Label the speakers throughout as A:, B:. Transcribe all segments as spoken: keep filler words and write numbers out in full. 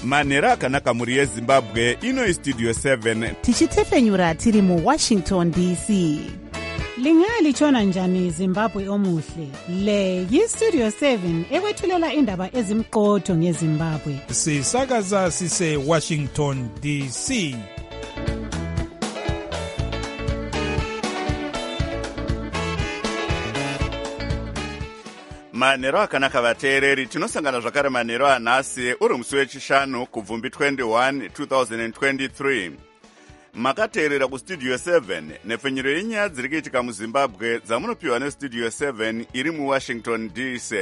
A: manhero akanaka mhuri yezimbabwe. Ino Studio seven
B: tichitefenyura tiri muWashington D C.
C: Lingalitshona njani Zimbabwe omuhle? Le yiStudio seven ekwethulela indaba ezimqotho ngeZimbabwe.
D: Sisakaza sise Washington D C.
A: manhero akanaka vateereri, tinosangana zvakare manhero anhasi uri musi wechishanu kubvumbi twenty-one twenty twenty-three. Makateerera kuStudio seven nepfenyuro yenyaya dziri kuitika muZimbabwe dzamunopiwa neStudio seven iri muWashington D C.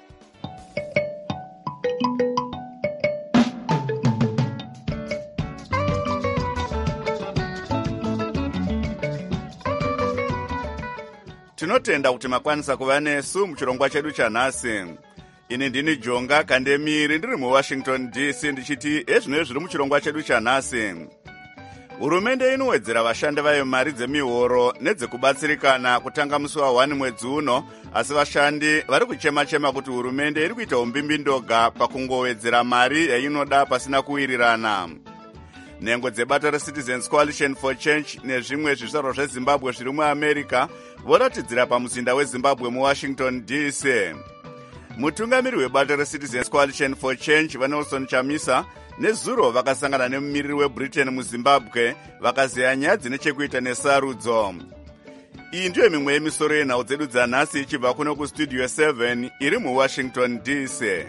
A: Tinotenda kuti makwanisa kuva nesu muchirongwa chedu chanhasi. Ini ndini Jonga Kandemiri ndiri muWashington D C ndichiti ezvino zviri muchirongwa chedu chanhasi. Hurumende inowedzera vashandi vayo mari dzemihoro nedzekubatsirikana kutanga musi wa one mwedzi uno, asi vashandi vari kuchema-chema kuti hurumende iri kuita umbimbindoga pakungowedzera mari yainoda pasina kuwirirana. Nhengo dzebato reCitizens Coalition for Change nezvimwe zvizvarwa zveZimbabwe zviri muAmerica voratidzira pamuzinda weZimbabwe muWashington D C. Mutungamiri webato reCitizens Coalition for Change vaNelson Chamisa nezuro vakasangana nemumiriri weBritain muZimbabwe vakazeya nyaya dzine chekuita nesarudzo. Iyi ndiyo mimwe yemisoro yenhau dzedu dzanhasi ichibva kuno kuStudio seven iri muWashington D C.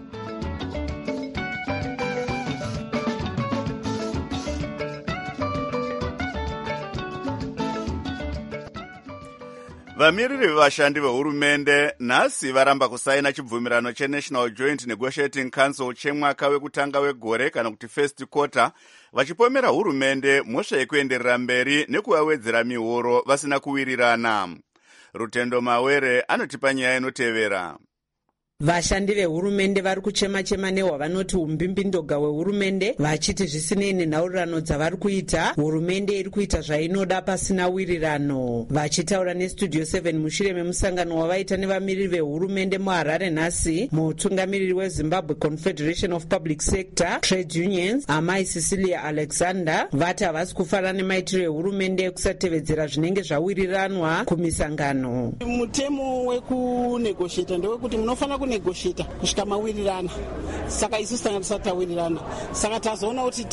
A: Vamiriri vevashandi vehurumende nhasi varamba kusaina chibvumirano cheNational Joint Negotiating Council chemwaka wekutanga wegore kana kuti first quarter, vachipomera hurumende mhosva yekuenderera mberi nekuvawedzera mihoro vasina kuwirirana. Rutendo Mawere anotipa nyaya inotevera.
E: Vashandi vehurumende vari kuchema-chema nehwavanoti umbimbindoga wehurumende, vachiti zvisinei nenhaurirano dzavari kuita, hurumende iri kuita zvainoda pasina wirirano. Vachitaura neStudio seven mushure memusangano wavaita nevamiriri vehurumende muHarare nhasi, mutungamiriri weZimbabwe Confederation of Public Sector Trade Unions Amai Cecilia Alexander vati havasi kufara nemaitiro ehurumende ekusatevedzera zvinenge zvawiriranwa kumisangano.
F: Mutemo wekunegoshieta ndewekuti munofana negotiate kusvika mawirirana, saka isu tanga tisati tawirirana, saka tazoona kuti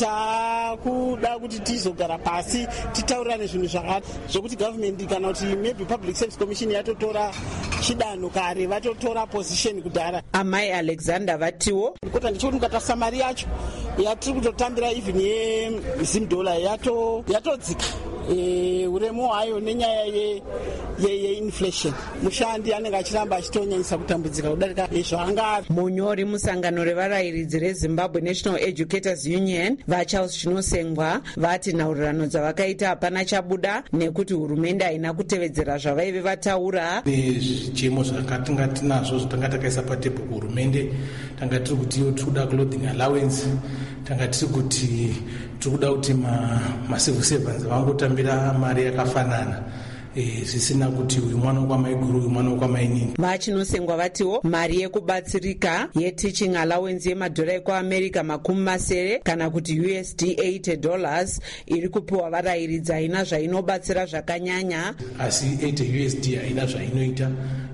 F: takuda kuti tizogara pasi titaurirane zvinhu zvakati zvokuti government kana kuti maybe Public Service Commission yatotora chidanho kare, vatotora position kudhara.
E: Amai Alexander vatiwo
F: kota ndichikuti mukatasa mari yacho yatiri kutotambira even yeZim dollar yato yatodzika e, uremu hwayo nenyaya yeinflation ye, ye mushandi anenge achiramba achitonyanyisa kutambudzika kudarika ezvaanga.
E: Munyori musangano revarayiridzi reZimbabwe National Educators Union vaCharles Chinosengwa vati nhaurirano dzavakaita hapana chabuda nekuti hurumende haina kutevedzera zvavaive vataura.
G: Nezvichemo zvakatanga tinazvo zvatanga takaisa patebho kuhurumende, tanga tiri kuti iyo tiri kuda clothing allowance, tanga tiri kuti tiri kuda kuti macivil servants vangotambira mari yakafanana zvisina kuti uyu mwana wekwamaiguru uyu mwana wekwamainini.
E: Vachinosengwa vatiwo mari yekubatsirika yeteaching allowance yemadhora ekuAmerica makumi masere kana kuti U S D eighty dollars iri kupiwa varayiridzi haina zvainobatsira zvakanyanya,
G: asi eighty U S D haina zvainoita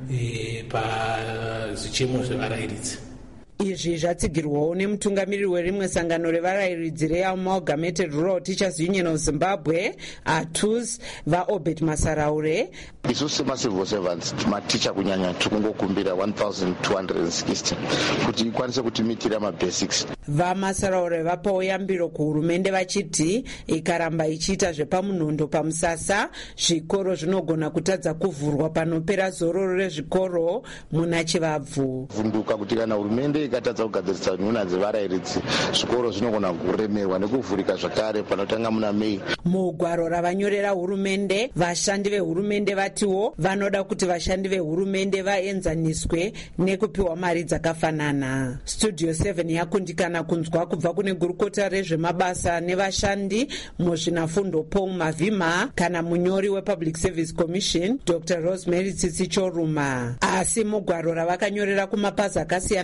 G: pazvichemo zvevarayiridzi.
E: Izvi zvatsigirwawo nemutungamiriri werimwe sangano revarayiridzi reAmalgamated Rural Teachers Union of Zimbabwe A T U S vaObert Masaraure.
H: Isu semacivil servants maticha kunyanya tikungokumbira one thousand two hundred sixty kuti ikwanise kutimitira mabasics.
E: VaMasaraure vapawo yambiro kuhurumende vachiti ikaramba ichiita zvepamunondo pamusasa, zvikoro zvinogona kutadza kuvhurwa panopera zororo rezvikoro muna Chivabvu.
H: Vunduka kuti kana hurumende ikatadza kugadzirisa nhuna dzevarayiridzi, zvikoro zvinogona kuremerwa nekuvhurika zvakare panotanga muna Mei.
E: Mugwaro ravanyorera hurumende, vashandi vehurumende vatiwo vanoda kuti vashandi vehurumende vaenzaniswe nekupiwa mari dzakafanana. Studio seven yakundikana kunzwa kubva kune gurukota rezvemabasa nevashandi muzvinafundo Paul Mavhima kana munyori wePublic Service Commission Doctor Rosemary Tsitsi Choruma. Asi mugwaro ravakanyorera kumapazi akasiyana-siyana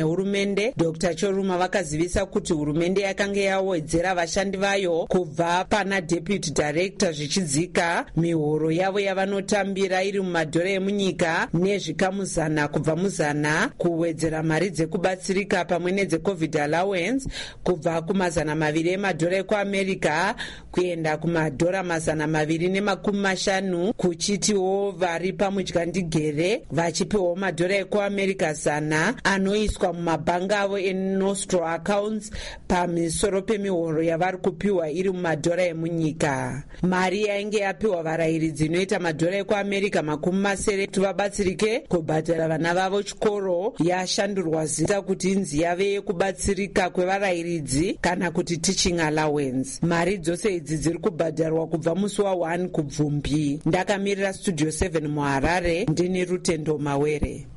E: nehurumende, Dr Choruma vakazivisa kuti hurumende yakanga yawedzera vashandi vayo kubva pana deputy director zvichidzika mihoro yavo yavanotambira iri mumadhora emunyika nezvikamu zana kubva muzana, kuwedzera mari dzekubatsirika pamwe nedzecovid allowance kubva kumazana maviri emadhora ekuamerica kuenda kumadhora mazana maviri nemakumi mashanu, kuchitiwo vari pamudyandigere vachipiwawo madhora ekuamerica zana anoiswa mumabhanga avo eNostro accounts pamisoro pemihoro yavari kupiwa iri mumadhora emunyika. Mari yainge yapiwa varayiridzi inoita madhora ekuamerica makumi masere kuti vabatsirike kubhadhara vana vavo chikoro yashandurwa zita kuti inzi yave yekubatsirika kwevarayiridzi kana kuti teaching allowance. Mari dzose idzi dziri kubhadharwa kubva musi wa one kubvumbi. Ndakamirira studio seven muHarare, ndini Rutendo Mawere.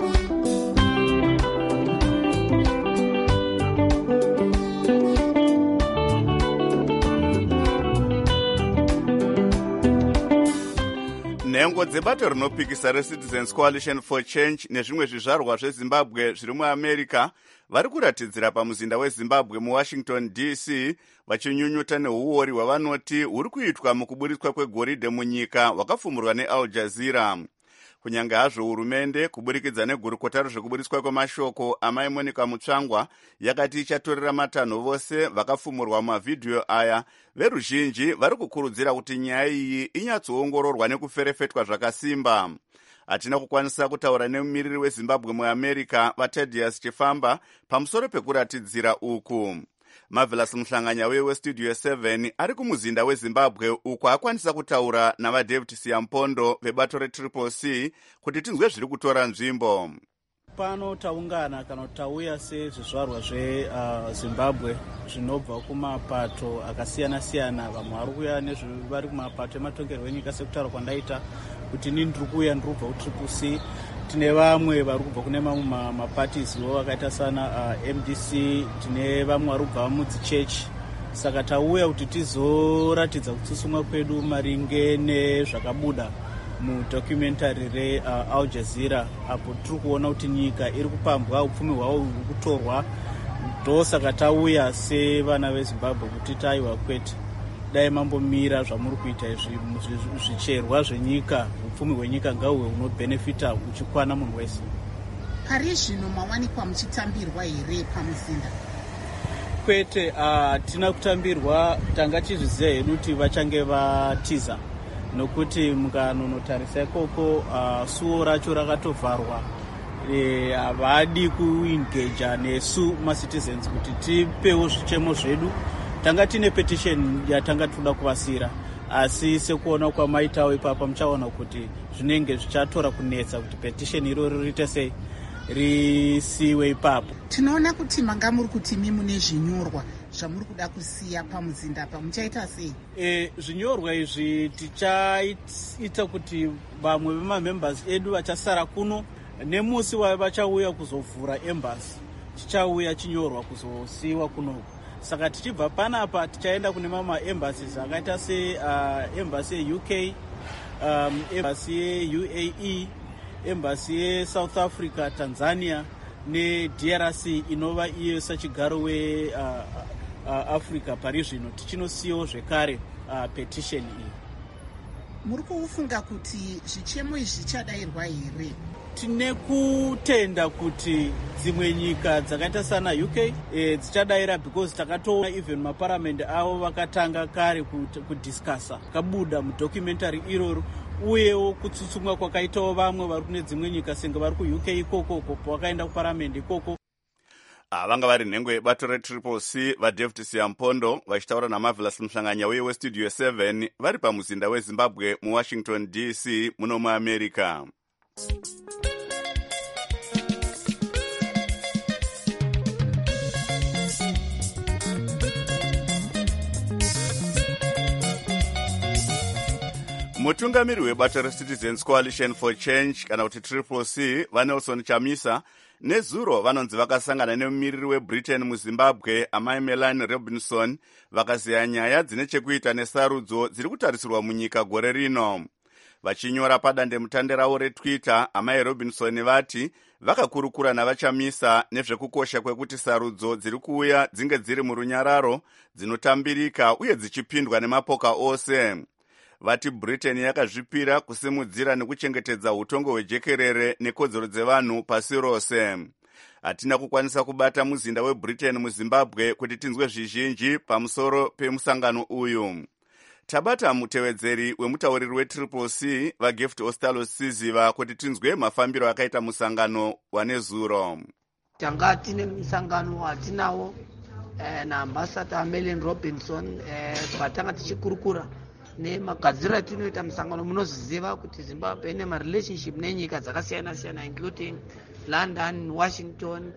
A: nhengo dzebato rinopikisa reCitizens Coalition for Change nezvimwe zvizvarwa zvezimbabwe zviri muamerica vari kuratidzira pamuzinda wezimbabwe muwashington D C vachinyunyuta neuori hwavanoti huri kuitwa mukuburitswa kwegoridhe munyika hwakafumurwa neAl Jazeera. Kunyange hazvo hurumende kuburikidza negurukota rezvekuburitswa kwemashoko amai Monica Mutsvangwa yakati ichatorera matanho vose vakafumurwa mumavhidhiyo aya, veruzhinji vari kukurudzira kuti nyaya iyi inyatsoongororwa nekuferefetwa zvakasimba. Hatina kukwanisa kutaura nemumiriri wezimbabwe muamerica vaTedius Chifamba pamusoro pekuratidzira uku. Marvelous Mhlanganya westudio seven ari kumuzinda wezimbabwe uko akwanisa kutaura navaDavid Siyampondo vebato reTriple C kuti tinzwe zviri kutora nzvimbo.
I: Pano taungana kana tauya sezvizvarwa zveZimbabwe zvinobva kumapato akasiyana-siyana. Vamwe vari kuuya nezvari kumapato ematongerwo enyika sekutaura kwandaita kuti ini ndiri kuuya ndiri kubva kuTriple C. Tine vamwe vari kubva kune mamwe mapatiziwo akaita sana uh, M D C, tine vamwe vari kubva mudzichechi. Saka tauya kuti tizoratidza kutsusumwa kwedu maringe nezvakabuda mudocumentary reAl Jazeera, apo tiri kuona kuti nyika iri kupambwa, upfumi hwavo huri kutorwa. Ndosaka tauya sevana veZimbabwe kuti taiwa kwete, dai mambomira zvamuri kuita izvi, zvicherwa zvenyika, upfumi hwenyika ngahuwe hunobhenefita uchikwana munhu wese.
B: Pari zvino mawanikwa muchitambirwa here pamuzinda?
I: Kwete, uh, tina kutambirwa, tanga chizviziva hedu kuti vachange vatiza, nokuti mukanonotarisa ikoko uh, suo racho rakatovharwa. Havadi e, kuengeja nesu macitizens kuti tipewo zvichemo zvedu. Tanga tine petition yatanga toda kuvasira, asi sekuona kwamaitawo ipapa muchaona kuti zvinenge zvichatora kunetsa kuti petition iroro riite sei risiwe ipapo.
B: Tinoona kuti manga muri kuti mi mune zvinyorwa zvamuri kuda kusiya pamuzinda apa, muchaita sei?
I: E, zvinyorwa izvi tichaita kuti vamwe vemamembers edu vachasara kuno nemusi vachauya kuzovhura embassy chichauya chinyorwa kuzosiyiwa kuno. Saka tichibva panapa tichaenda kune mama embassies akaita se uh, embassy yeU K, um, embassy yeU A E, embassy yeSouth Africa, Tanzania neD R C inova iyo sachigaro we uh, uh, Africa pari zvino. Tichinosiyawo zvekare uh, petition iyi.
B: Muri kufunga kuti zvichemo izvi zvichadayirwa here?
I: Tine kutenda kuti dzimwe nyika dzakaita sana U K e, dzichadayira because takatoona even maparamendi avo vakatanga kare kudiscussa kabuda mudocumentary iroro, uyewo kutsutsumwa kwakaitawo vamwe vari kune dzimwe nyika senge vari kuU K ikoko uko vakaenda kuparamendi ikoko.
A: Vanga vari nhengo yebato reTriple C vaDavid Siyampondo vachitaura naMarvelous Mhlanganya westudio seven vari pamuzinda weZimbabwe muWashington D C muno muAmerica. Mutungamiri webato reCitizens Coalition for Change kana kuti Triple C vaNelson Chamisa nezuro vanonzi vakasangana nemumiriri weBritain muZimbabwe amai Melanie Robinson vakaziya nyaya dzine chekuita nesarudzo dziri kutarisirwa munyika gore rino. Vachinyora padande mutande ravo reTwitter, amai Robinson vati vakakurukura navachamisa nezvekukosha kwekuti sarudzo dziri kuuya dzinge dziri murunyararo, dzinotambirika uye dzichipindwa nemapoka ose. Vati Britain yakazvipira kusimudzira nekuchengetedza utongo hwejekerere nekodzero dzevanhu pasi rose. Hatina kukwanisa kubata muzinda weBritain muZimbabwe kuti tinzwe zvizhinji pamusoro pemusangano uyu. Tabata mutevedzeri wemutauriri weTriple C vaGift Ostalo Siziva kuti tinzwe mafambiro akaita musangano wanezuro.
J: Tanga tine musangano watinawo eh, na ambassador Melin Robinson eh, patanga tichikurukura nemagadziro atinoita musangano. Munoziva kuti Zimbabwe ine marelationship nenyika dzakasiyana siyana including London, Washington.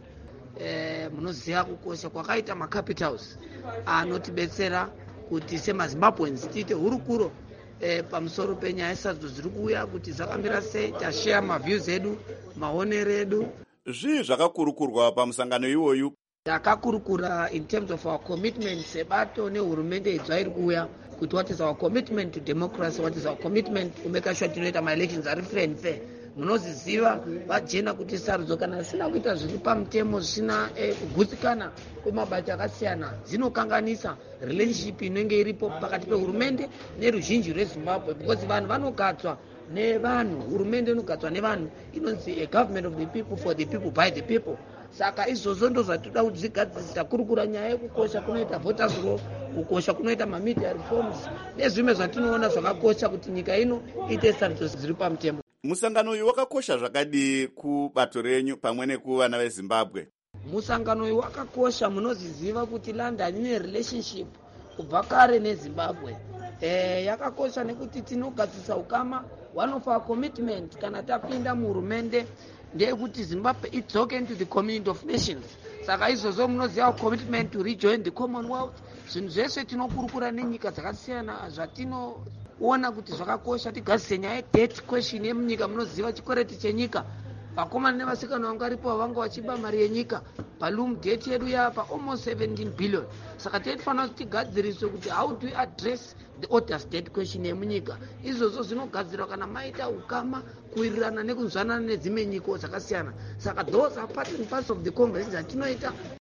J: Eh, munoziva kukosha kwakaita macapitals anotibetsera kuti semazimbabweans tiite hurukuro eh, pamusoro penyaya yesarudzo dziri kuuya kuti zvakamira sei, tashare maviews edu, maonero edu.
A: Zvii zvakakurukurwa pamusangano iwoyu?
J: Takakurukura in terms of our commitment sebato nehurumende idzva iri kuuya kuti what is our commitment to democracy, what is our commitment to make sure tinoita my elections ari free and fair. Munoziziva vajena kuti sarudzo kana zvisina kuita zviri pamutemo, zvisina eh, kugutsikana kwemabato akasiyana dzinokanganisa relationship inenge iripo pakati pehurumende neruzhinji rweZimbabwe, because vanhu vanogadzwa nevanhu, hurumende inogadzwa nevanhu, inonzi a government of the people for the people by the people. Saka izvozvo ndo zvatoda kuti zvigadzirisa kurukura nyaya yekukosha kunoita voters law, kukosha kunoita mamedia reforms nezvimwe zvatinoona zvakakosha kuti nyika ino ite sarudzo dziri pamutemo.
A: Musangano uyu wakakosha zvakadi kubato renyu pamwe nekuvana veZimbabwe?
J: Musangano uyu wakakosha. Munoziziva kuti London ine relationship kubva kare neZimbabwe. Eh, yakakosha nekuti tinogadzisa ukama. One of our commitment kana tapinda muhurumende ndeyekuti Zimbabwe idzoke into the community of nations. Saka izvozvo munoziva commitment to rejoin the Commonwealth. Zvinhu zvese tinokurukura nenyika dzakasiyana zvatinoona kuti zvakakosha tigadzise nyaya debt question yemunyika. Munoziva chikwereti chenyika, vakomana nevasikana vanga ripo vanga vachiba mari yenyika, balloon debt yedu yapa almost seventeen billion. Saka tinofanira kuti tigadziriswe kuti how do we address the oldest debt question yemunyika. Izvozvo zvinogadzirwa kana maita ukama kuwirirana nekunzwanana nedzimwe nyika dzakasiyana. Saka those are part and parts of the conversation dzatinoita.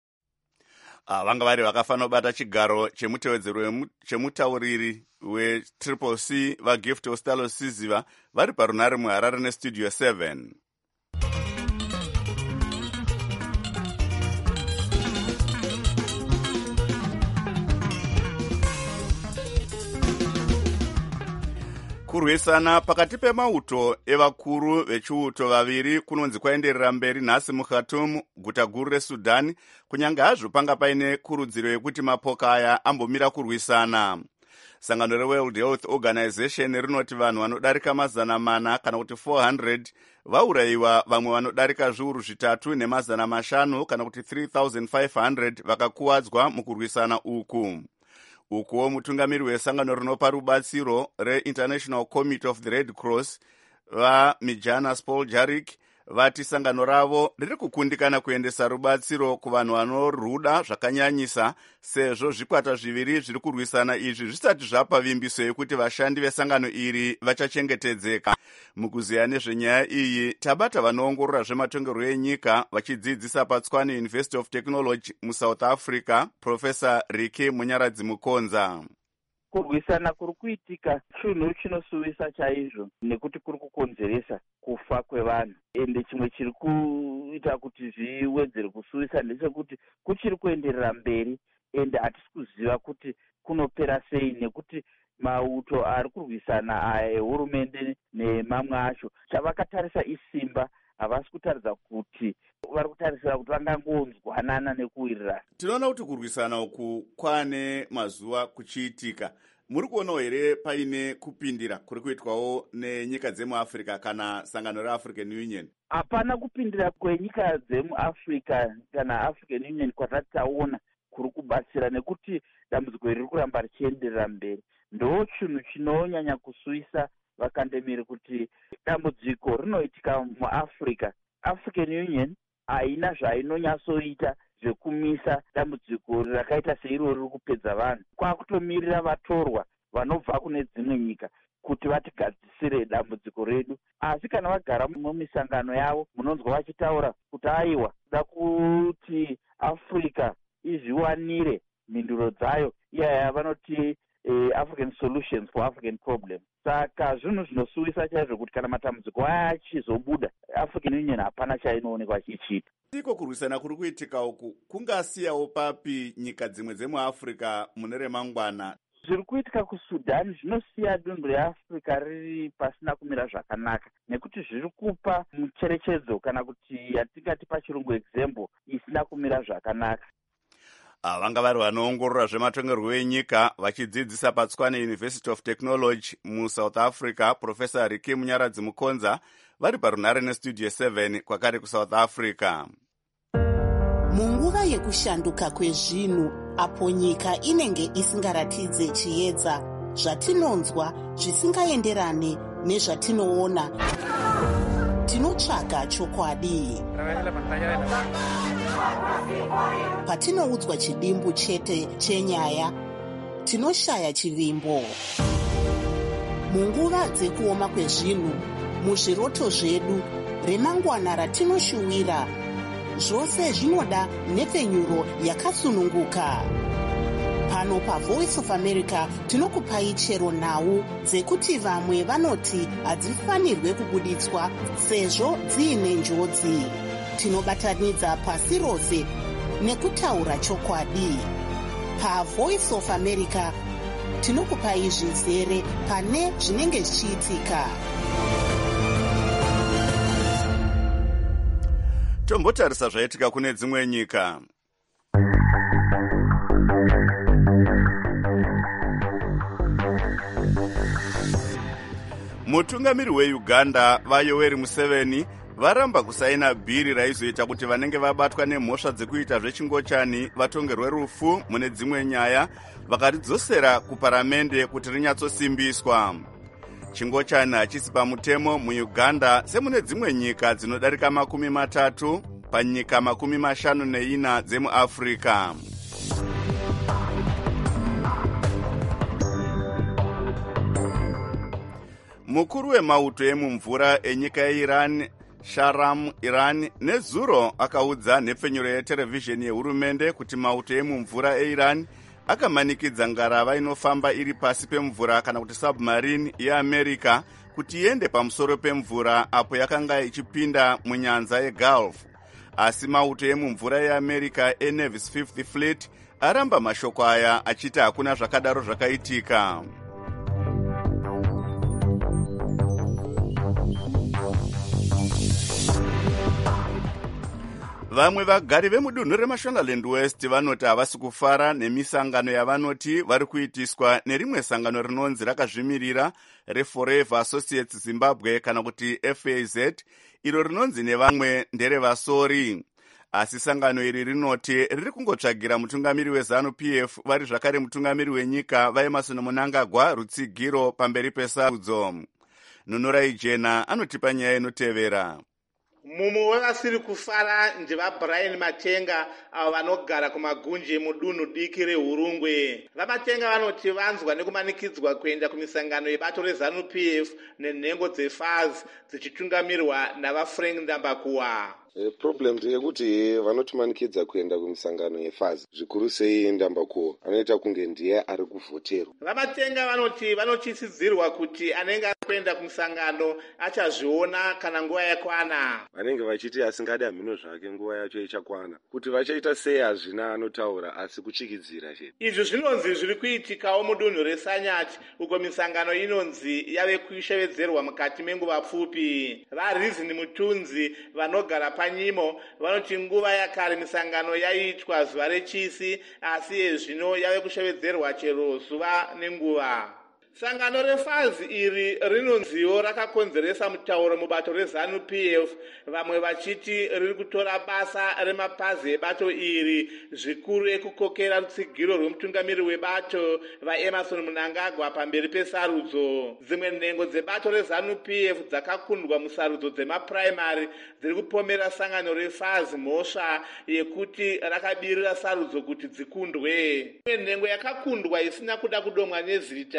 A: Ah, vanga vari vakafanira kubata chigaro chemutevedzeri chemutauriri weTriple C vaGift Ostalo Siziva vari parunare muHarare neStudio seven. Kurwisana pakati pemauto evakuru vechiuto vaviri kunonzi kwaenderera mberi nhasi muKhartoum, guta guru reSudan, kunyange hazvo panga paine kurudziro yekuti mapoka aya ambomira kurwisana. Sangano reWorld Health Organization rinoti vanhu vanodarika mazana mana kana kuti four hundred vaurayiwa, vamwe vanodarika zviuru zvitatu nemazana mashanu kana kuti three thousand five hundred vakakuwadzwa mukurwisana uku. Ukuwo mutungamiri wesangano rinopa rubatsiro reInternational Committee of the Red Cross vaMijana Spoljarik vati sangano ravo riri kukundikana kuendesa rubatsiro kuvanhu vanoruda zvakanyanyisa, sezvo zvikwata zviviri zviri kurwisana izvi zvisati zvapa vimbiso yekuti vashandi vesangano iri vachachengetedzeka. Mukuziya nezvenyaya iyi tabata vanoongorora zvematongerwo enyika vachidzidzisa paTshwane University of Technology muSouth Africa, Professor Riki Munyaradzi Mukonza.
K: Kurwisana kuri kuitika chinhu chinosuvisa chaizvo nekuti kuri kukonzeresa kufa kwevanhu, ende chimwe chiri kuita kuti zviwedzere kusuvisa ndechekuti kuchiri kuenderera mberi ende hatisi kuziva kuti kunopera sei, nekuti mauto ari kurwisana aya ehurumende nemamwe acho chavakatarisa isimba havasi kutaridza kuti vari kutarisira kuti vangangonzwanana nekuwirirana.
A: Tinoona kuti kurwisana uku kwane mazuva kuchiitika. Muri kuonawo here paine kupindira kuri kuitwawo nenyika dzemuAfrica kana sangano reAfrican Union?
K: Hapana kupindira kwenyika dzemuAfrica kana African Union kwatati taona kuri kubatsira, nekuti dambudziko riri kuramba richienderera mberi. Ndo chinhu chinonyanya kusuvisa vakandemiri kuti dambudziko rinoitika muAfrica. African Union haina zvainonyatsoita zvekumisa dambudziko rakaita seiro riri kupedza vanhu. Kwakutomirira vatorwa vanobva kune dzimwe nyika. kuti vatigadzisire dambudziko redu. Asi kana vagara mumisangano yavo munonzwa vachitaura kuti aiwa kuda kuti Africa izviwanire mhinduro dzayo iyaya vanoti eh, African solutions for African problems. Saka zvinhu zvinosuwisa chaizvo kuti kana matambudziko aya achizobuda African Union hapana chainoonekwa chichiita.
A: Iko kurwisana kuri kuitika uku kungasiyawo papi nyika dzimwe dzemuAfrica mune remangwana?
K: Zviri kuitika kuSudan zvinosiya dunhu reAfrica riri pasina kumira zvakanaka, nekuti zviri kupa mucherechedzo kana kuti yatingati pachirungu example isina kumira zvakanaka.
A: Vanga vari vanoongorora zvematongerwo enyika vachidzidzisa paTswane University of Technology muSouth Africa, Professor Riki Munyaradzi Mukonza, vari parunhare neStudio seven kwakare kuSouth Africa.
L: Munguva yekushanduka kwezvinhu, apo nyika inenge isingaratidze chiedza, zvatinonzwa zvisingaenderane nezvatinoona, tinotsvaga chokwadi. Patinoudzwa chidimbu chete chenyaya, tinoshaya chivimbo. Munguva dzekuoma kwezvinhu, muzviroto zvedu, remangwana ratinoshuwira, zvose zvinoda nhepfenyuro yakasununguka. Pano paVoice of America tinokupai chero nhau dzekuti vamwe vanoti hadzifanirwe kubuditswa sezvo dziine njodzi. Tinobatanidza pasi rose nekutaura chokwadi. PaVoice of America tinokupai zvizere pane zvinenge zvichiitika.
A: Tombotarisa zvaitika kune dzimwe nyika. Mutungamiri weUganda vaYoweri Museveni varamba kusaina bhiri raizoita kuti vanenge vabatwa nemhosva dzekuita zvechingochani vatongerwe rufu mune dzimwe nyaya, vakaridzosera kuparamende kuti rinyatsosimbiswa. Chingochani hachisi pamutemo muUganda semune dzimwe nyika dzinodarika makumi matatu panyika makumi mashanu neina dzemuAfrica. Mukuru wemauto emumvura enyika yeIran, Shahram Iran, nezuro akaudza nhepfenyuro yeterevhizheni yehurumende kuti mauto emumvura eIran akamanikidza ngarava inofamba iri pasi pemvura kana kuti submarine yeAmerica kuti iende pamusoro pemvura apo yakanga ichipinda munyanza yeGulf. Asi mauto emumvura yeAmerica eNavy's Fifth Fleet aramba mashoko aya achiti hakuna zvakadaro zvakaitika. Vamwe vagari vemudunhu reMashonaland West vanoti havasi kufara nemisangano yavanoti vari kuitiswa nerimwe sangano rinonzi rakazvimirira reForever Associates Zimbabwe kana kuti F A Z, iro rinonzi nevamwe nderevasori. Asi sangano iri rinoti riri kungotsvagira mutungamiri weZanu P F vari zvakare mutungamiri wenyika vaEmerson Mnangagwa rutsigiro pamberi pesarudzo. Nunurai Jena anotipa nyaya inotevera.
M: Mumwe wevasiri kufara ndevaBrian Matenga avo vanogara kumagunje mudunhu diki reHurungwe. VaMatenga vanoti vanzwa nekumanikidzwa kuenda kumisangano yebato reZanu P F nenhengo dzeF A Z dzichitungamirwa navaFrank Ndambakuwa.
N: E, problem ndeyekuti vanotimanikidza kuenda kumisangano yeF A Z zvikuru sei Ndambakuwa anoita kunge ndiye ari kuvhoterwa.
M: VaMatenga vanoti vanochisidzirwa kuti anenge ari kuenda kumisangano achazviona kana nguva yakwana.
N: Vanenge vachiti asingadi hamhino zvake nguva yacho ichakwana. Kuti vachaita sei hazvina anotaura asi kuchikidzira chete.
M: Izvi zvinonzi zviri kuitikawo mudunhu reSanyati uko misangano inonzi yave kushevedzerwa mukati menguva pfupi. VaReason Mutunzi vanogara panyimo vanoti nguva yakare misangano yaitwa zuva rechisi asi zvino yave kushevedzerwa chero zuva nenguva. Sangano reF A Z iri rinonziwo rakakonzeresa mutauro mubato reZanu P F, vamwe vachiti riri kutora basa remapazi ebato iri zvikuru ekukokera rutsigiro rwemutungamiri webato vaEmerson Mnangagwa pamberi pesarudzo. Dzimwe nhengo dzebato reZanu P F dzakakundwa musarudzo dzemapuraimari dziri kupomera sangano reF A Z mhosva yekuti rakabirira sarudzo kuti dzikundwe. Imwe nhengo yakakundwa isina kuda kudomwa nezita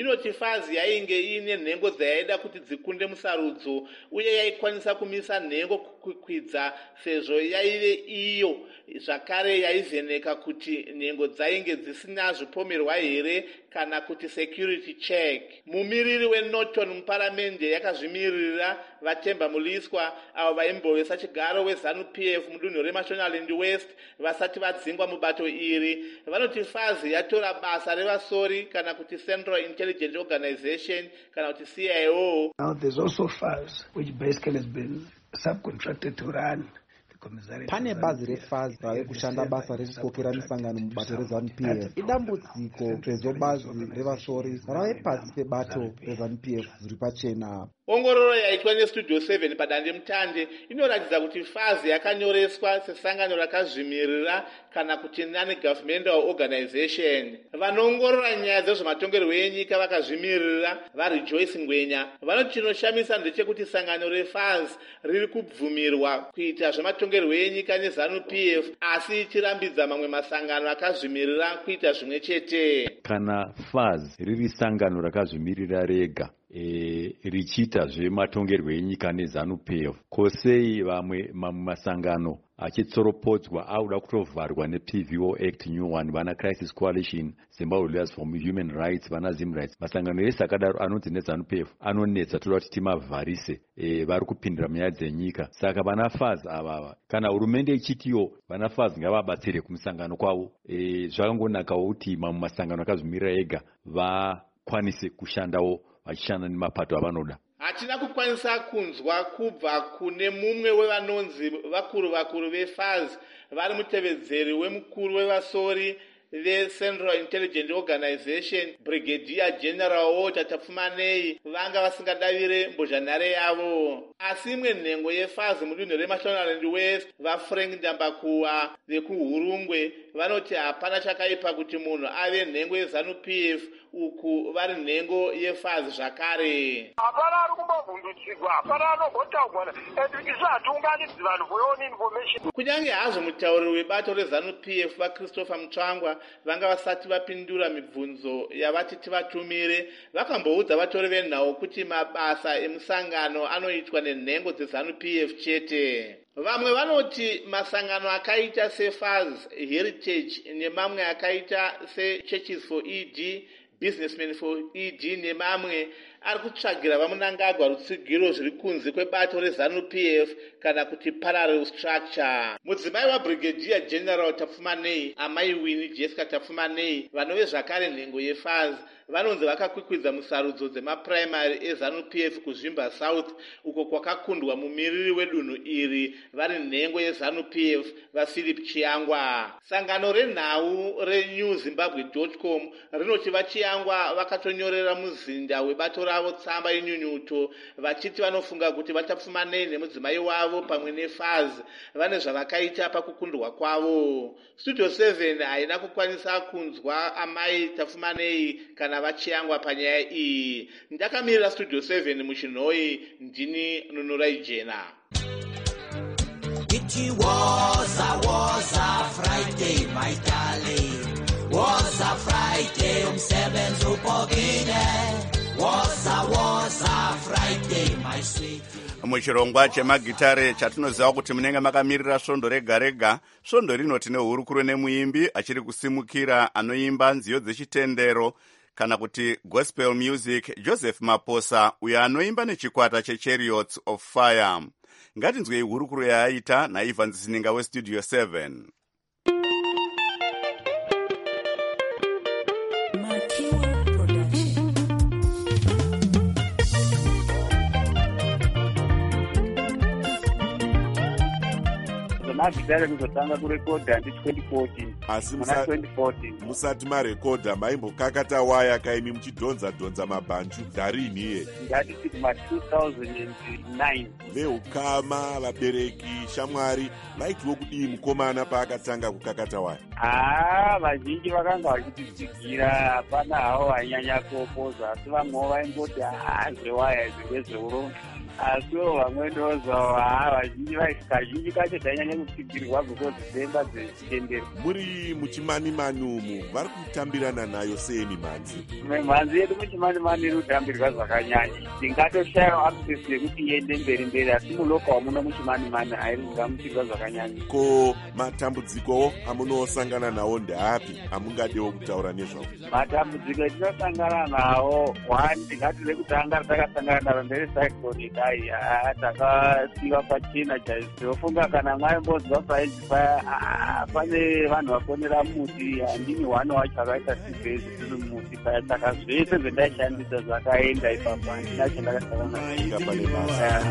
M: inoti fazi yainge iine nhengo dzayaida kuti dzikunde musarudzo uye yaikwanisa kumisa nhengo kukwidza sezvo yaive iyo zvakare yaivheneka kuti nhengo dzainge dzisina zvipomerwa here kana kuti security check. Mumiriri weNorton muparamende yakazvimirira Vatemba Muliswa avo vaimbovesa chigaro weZANU-P F mudunhu reMashonaland West vasati vadzingwa mubato iri. Vanoti fazi yatora basa revasori kana kuti Central Intelligence Organization kana kuti C I O.
O: Now there's also FAZ which basically has been subcontracted to run.
P: Pane bazi refazi rave kushanda basa rekukokera misangano mubato reZANU-P F. Idambudziko sezvo bazi revasori rave pasi pebato reZANU-P F zviri pachena.
M: Ongororo yaitwa neStudio seven padandemutande inoratidza kuti fazi yakanyoreswa sesangano rakazvimirira kana kuti non-governmental organization. Vanoongorora nyaya dzezvematongerwo enyika vakazvimirira vaRejoice Ngwenya vanoti chinoshamisa ndechekuti sangano refazi riri kubvumirwa kuita zvematongerwo enyika neZANU-P F asi ichirambidza mamwe masangano akazvimirira kuita zvimwe chete.
Q: Kana fazi riri sangano rakazvimirira rega E, richiita zvematongerwo enyika neZANU-P F, kosei vamwe mamwe masangano achitsoropodzwa auda kutovharwa neP V O Act New One, vana Crisis Coalition, Zimbabwe Lawyers for Human Rights, vana Zim Rights, masangano ese akadaro anonzi neZANU-P F anonetsa, toda kuti timavharise e, vari kupindira munyaya dzenyika. Saka vana fazi avava kana hurumende ichitiwo vana fazi ngavabatsire kumusangano kwavo. E, zvakangonakawo kuti mamwe masangano akazvimirira ega vakwanise kushandawo vachishanda nemapato avanoda.
M: Hatina kukwanisa kunzwa kubva kune mumwe wevanonzi vakuru vakuru vefazi vari mutevedzeri wemukuru wevasori veCentral Intelligence Organization Brigadier General Walter Tapfumanei vanga vasingadavire mbozhanhare yavo. Asi imwe nhengo yefazi mudunhu reMashonaland West vaFrank Ndambakuwa vekuHurungwe vanoti hapana chakaipa kuti munhu ave nhengo yeZANU-P F uku vari nhengo yefazi zvakare.
R: Hapana ari kumbovhundutsirwa, hapana anogotaurwa and isu hatiunganidzi vanhu for your own information.
M: Kunyange hazvo mutauriri webato reZANU-P F vaChristopher Mutsvangwa vanga vasati vapindura mibvunzo yavati tivatumire, vakamboudza vatori venhau kuti mabasa emusangano anoitwa nenhengo dzeZANU-P F chete. Vamwe vanoti masangano akaita seFAZ, Heritage nemamwe akaita seChurches for E D, Businessmen for E D nemamwe ari kutsvagira vamunangagwa rutsigiro zviri kunze kwebato reZANU-P F kana kuti parallel structure. Mudzimai waBrigadier General Tapfumanei, amai Winnie Jessica Tapfumanei, vanove zvakare nhengo yeFAZ, vanonzi vakakwikwidza musarudzo dzemapuraimari eZANU-P F kuZvimba South uko kwakakundwa mumiriri wedunhu iri vari nhengo yeZANU-P F vaPhilip Chiyangwa. Sangano renhau renew zimbabwe dot com rinoti vaChiyangwa vakatonyorera muzinda webato ravo tsamba yenyunyuto vachiti vanofunga kuti vaTapfumanei nemudzimai wavo pamwe neFAZ vane zvavakaita pakukundwa kwavo. Studio seven haina kukwanisa kunzwa amai Tapfumanei kana vaChiyangwa panyaya iyi. Ndakamirira Studio seven muchinhoi, ndini Nunurai Jena.
S: It was a was a Friday, my darling. Was a Friday, umsebenzi upokile. Was a was a Friday, my sweet.
A: Muchirongwa chemagitare chatinoziva kuti munenge makamirira svondo rega rega. Svondo rinoti nehurukuru nemuimbi achiri kusimukira anoimba nziyo dzechitendero kana kuti gospel music, Joseph Maposa, uyo anoimba nechikwata cheChariots of Fire. Ngatinzwei hurukuru yaaita naIvan Zininga weStudio seven.
K: magitare muzotanga kurekodha ndi twenty fourteen.
T: Asi musati marekodha maimbokakata waya kaimi muchidhonza dhonza mabhanju dharini iye
K: ngatiti ma two thousand nine.
T: Veukama, vabereki, shamwari vaitiwo kudii mukomana paakatanga kukakata waya?
U: haa vazhinji vakanga vachititsigira hapana havo vainyanya kuopoza asi vamwewo vaingoti haa zvewaya izvi ndezveurombo asiwo vamwendozo haa vazhinji kazhinji kacho tainyanya kutsigirwa because dzemba dzechitendero.
T: Muri muchimanimani umu vari kutambirana nayo sei mimhanzi?
U: Mimhanzi yedu muchimanimani iri kutambirwa zvakanyanya, tingatoshayiwa access yekuti iende mberi mberi, asi muloka wamuno muchimanimani hairi kungamutirwa zvakanyanya.
T: Ko matambudzikowo amunosangana nawo ndeapi amungadewo kutaura nezvawo?
U: Matambudziko etinosangana nawo, one tingati rekutanga takasangana naro nderecyclone dai takasiyiwa pachena chaizvo. Tinofunga kana mwaimbonzwa saizvi paya pane vanhu vaponera muti, handini hwane wacho akaita sibhezi tiri muti paya, saka zvese zvendaishandisa zvakaenda ipapa handina chandakasangana.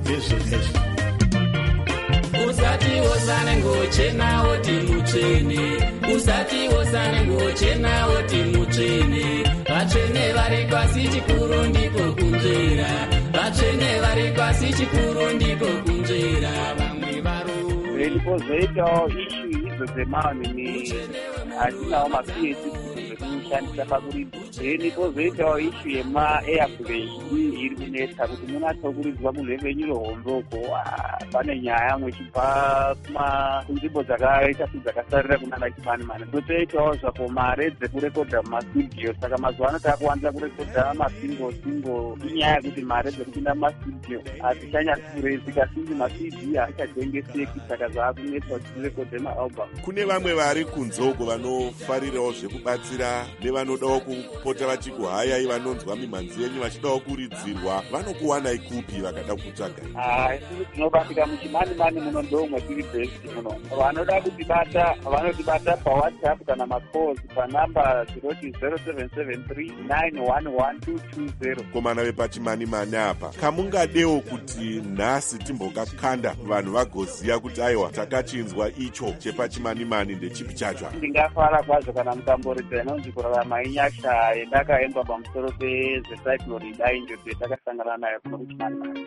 S: Usati wosane ngochena woti mutsvene, usati wosane ngochena woti mutsvene, vatsvene vari pasi chikuru ndiko kunzvera, vatsvene vari pasi chikuru ndiko kunzvera vamwe varume.
U: Ndikozoitawo ishu idzo dzemanini hatinawo ma-P H D zvekushandisa pakuridza. Ndikozoitawo ishu yema-airplane iri kunetsa kuti munatsokuridzwa murhevenyu rehondoko pane nyaya mwechibva kunzvimbo dzakaita sedzakasarira kunana chimanimani. Totoitawo zvapo mare dzekurekodha mumastudio, saka mazuva ano takuwanza kurekodha masingo singo. Inyaya yekuti mare dzekupinda mumastudio hadzichanyaso kurezika sinzi ma-C D haichatengeseki, saka zvaakunetsa kuti tirekodhe maalbum.
T: Kune vamwe vari kunzoko vanofarirawo zvekubatsira nevanodawo kupota vachikuhayai, vanonzwa mimhanzi yenyu vachidawo kuridzirwa, vanokuwanai kupi vakada kutsvaga?
U: Isusu tinobatika muchimanimani muno ndomwe tiri best muno. Vanoda kutibata vanotibata pawhatsapp kana macalls panamba zvinoti zero seven seven three nine one one two two zero.
T: Komana vepachimanimani apa, kamungadewo kuti nhasi timbokakanda vanhu vagoziya kuti aiwa takachinzwa icho chepachimanimani ndechipi chacho?
U: Ndingafara kwazvo kana mukamboridza inonzi kurarama inyasha yendakaemba pamusoro pezvecyclone dai njodzi yatakasangana nayo kuno kuchimanimani.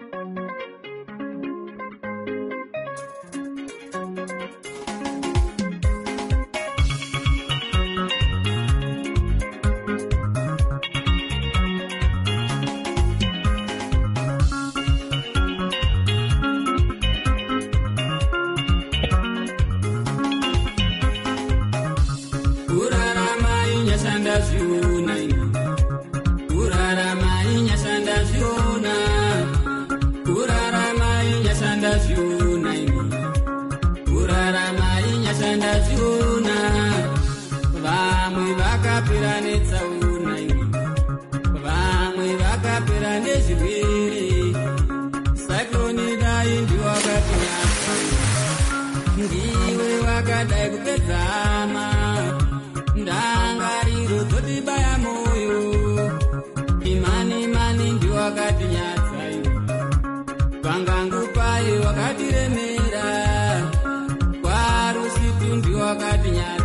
S: Vamwe vakapera netsauna, vamwe vakapera nezvirwere, cyclone dai ndiwakatinyasa, ndiwe wakadai kupedzama, ndangariro dzotibaya moyo, imani mani ndiwakatinyasa, pangangu paye wakatiremera, kwarusitu ndiwakatinyasa,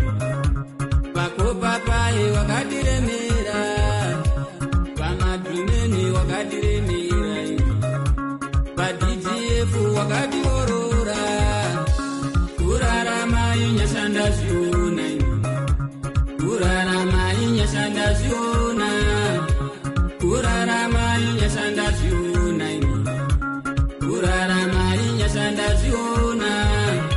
S: pakopapaye wakatiremera, pamadhumeni wakatiremera, pa-D G F wakatiorora, kurarama inyashanda zviona, kurarama inyashanda zviona, kurarama inyashanda zviona, kurarama inyashanda zviona.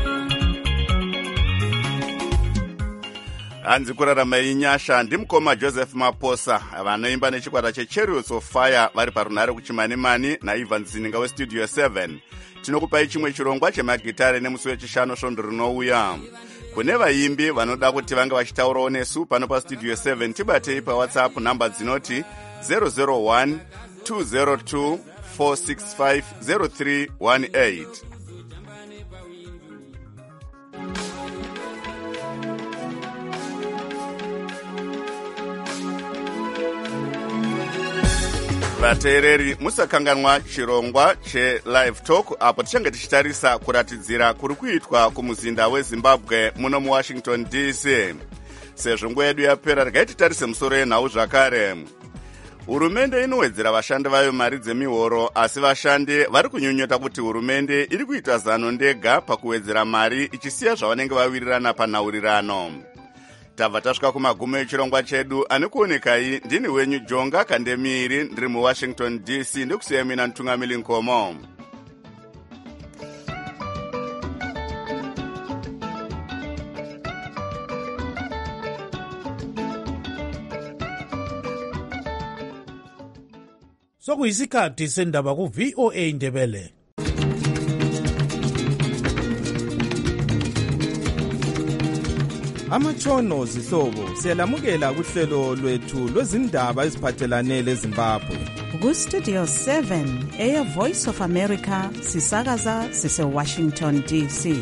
A: hanzi kurarama inyasha ndimukoma Joseph Maposa, vanoimba nechikwata cheChariots of Fire vari parunhare kuchimanimani naIvan Zininga westudio seven. Tinokupai chimwe chirongwa chemagitare nemusi wechishanu svondo rinouya. Kune vaimbi vanoda kuti vange vachitaurawo nesu pano pastudio seven, tibatei pawhatsapp namba dzinoti zero zero one two zero two four six five zero three one eight. vateereri musakanganwa chirongwa chelive talk apo tichange tichitarisa kuratidzira kuri kuitwa kumuzinda wezimbabwe muno muwashington D C. Sezvo nguva yedu yapera regai titarise musoro yenhau zvakare. hurumende inowedzera vashandi vayo mari dzemihoro, asi vashandi vari kunyonyota kuti hurumende iri kuita zano ndega pakuwedzera mari ichisiya zvavanenge vawirirana panhaurirano. Tabva tasvika kumagumo echirongwa chedu. Ani kuonekai ndini wenyu Jonga Kandemiri, ndiri muWashington D C, ndikusiya mina Ntungamili Nkomo.
D: Sokuyisikhathi sendaba ku V O A Ndebele. Amatshono zihlobo siyalamukela kuhlelo lwethu lwezindaba eziphathelane leZimbabwe.
C: Ku-Studio seven, Air Voice of America, sisakaza sise-Washington D C.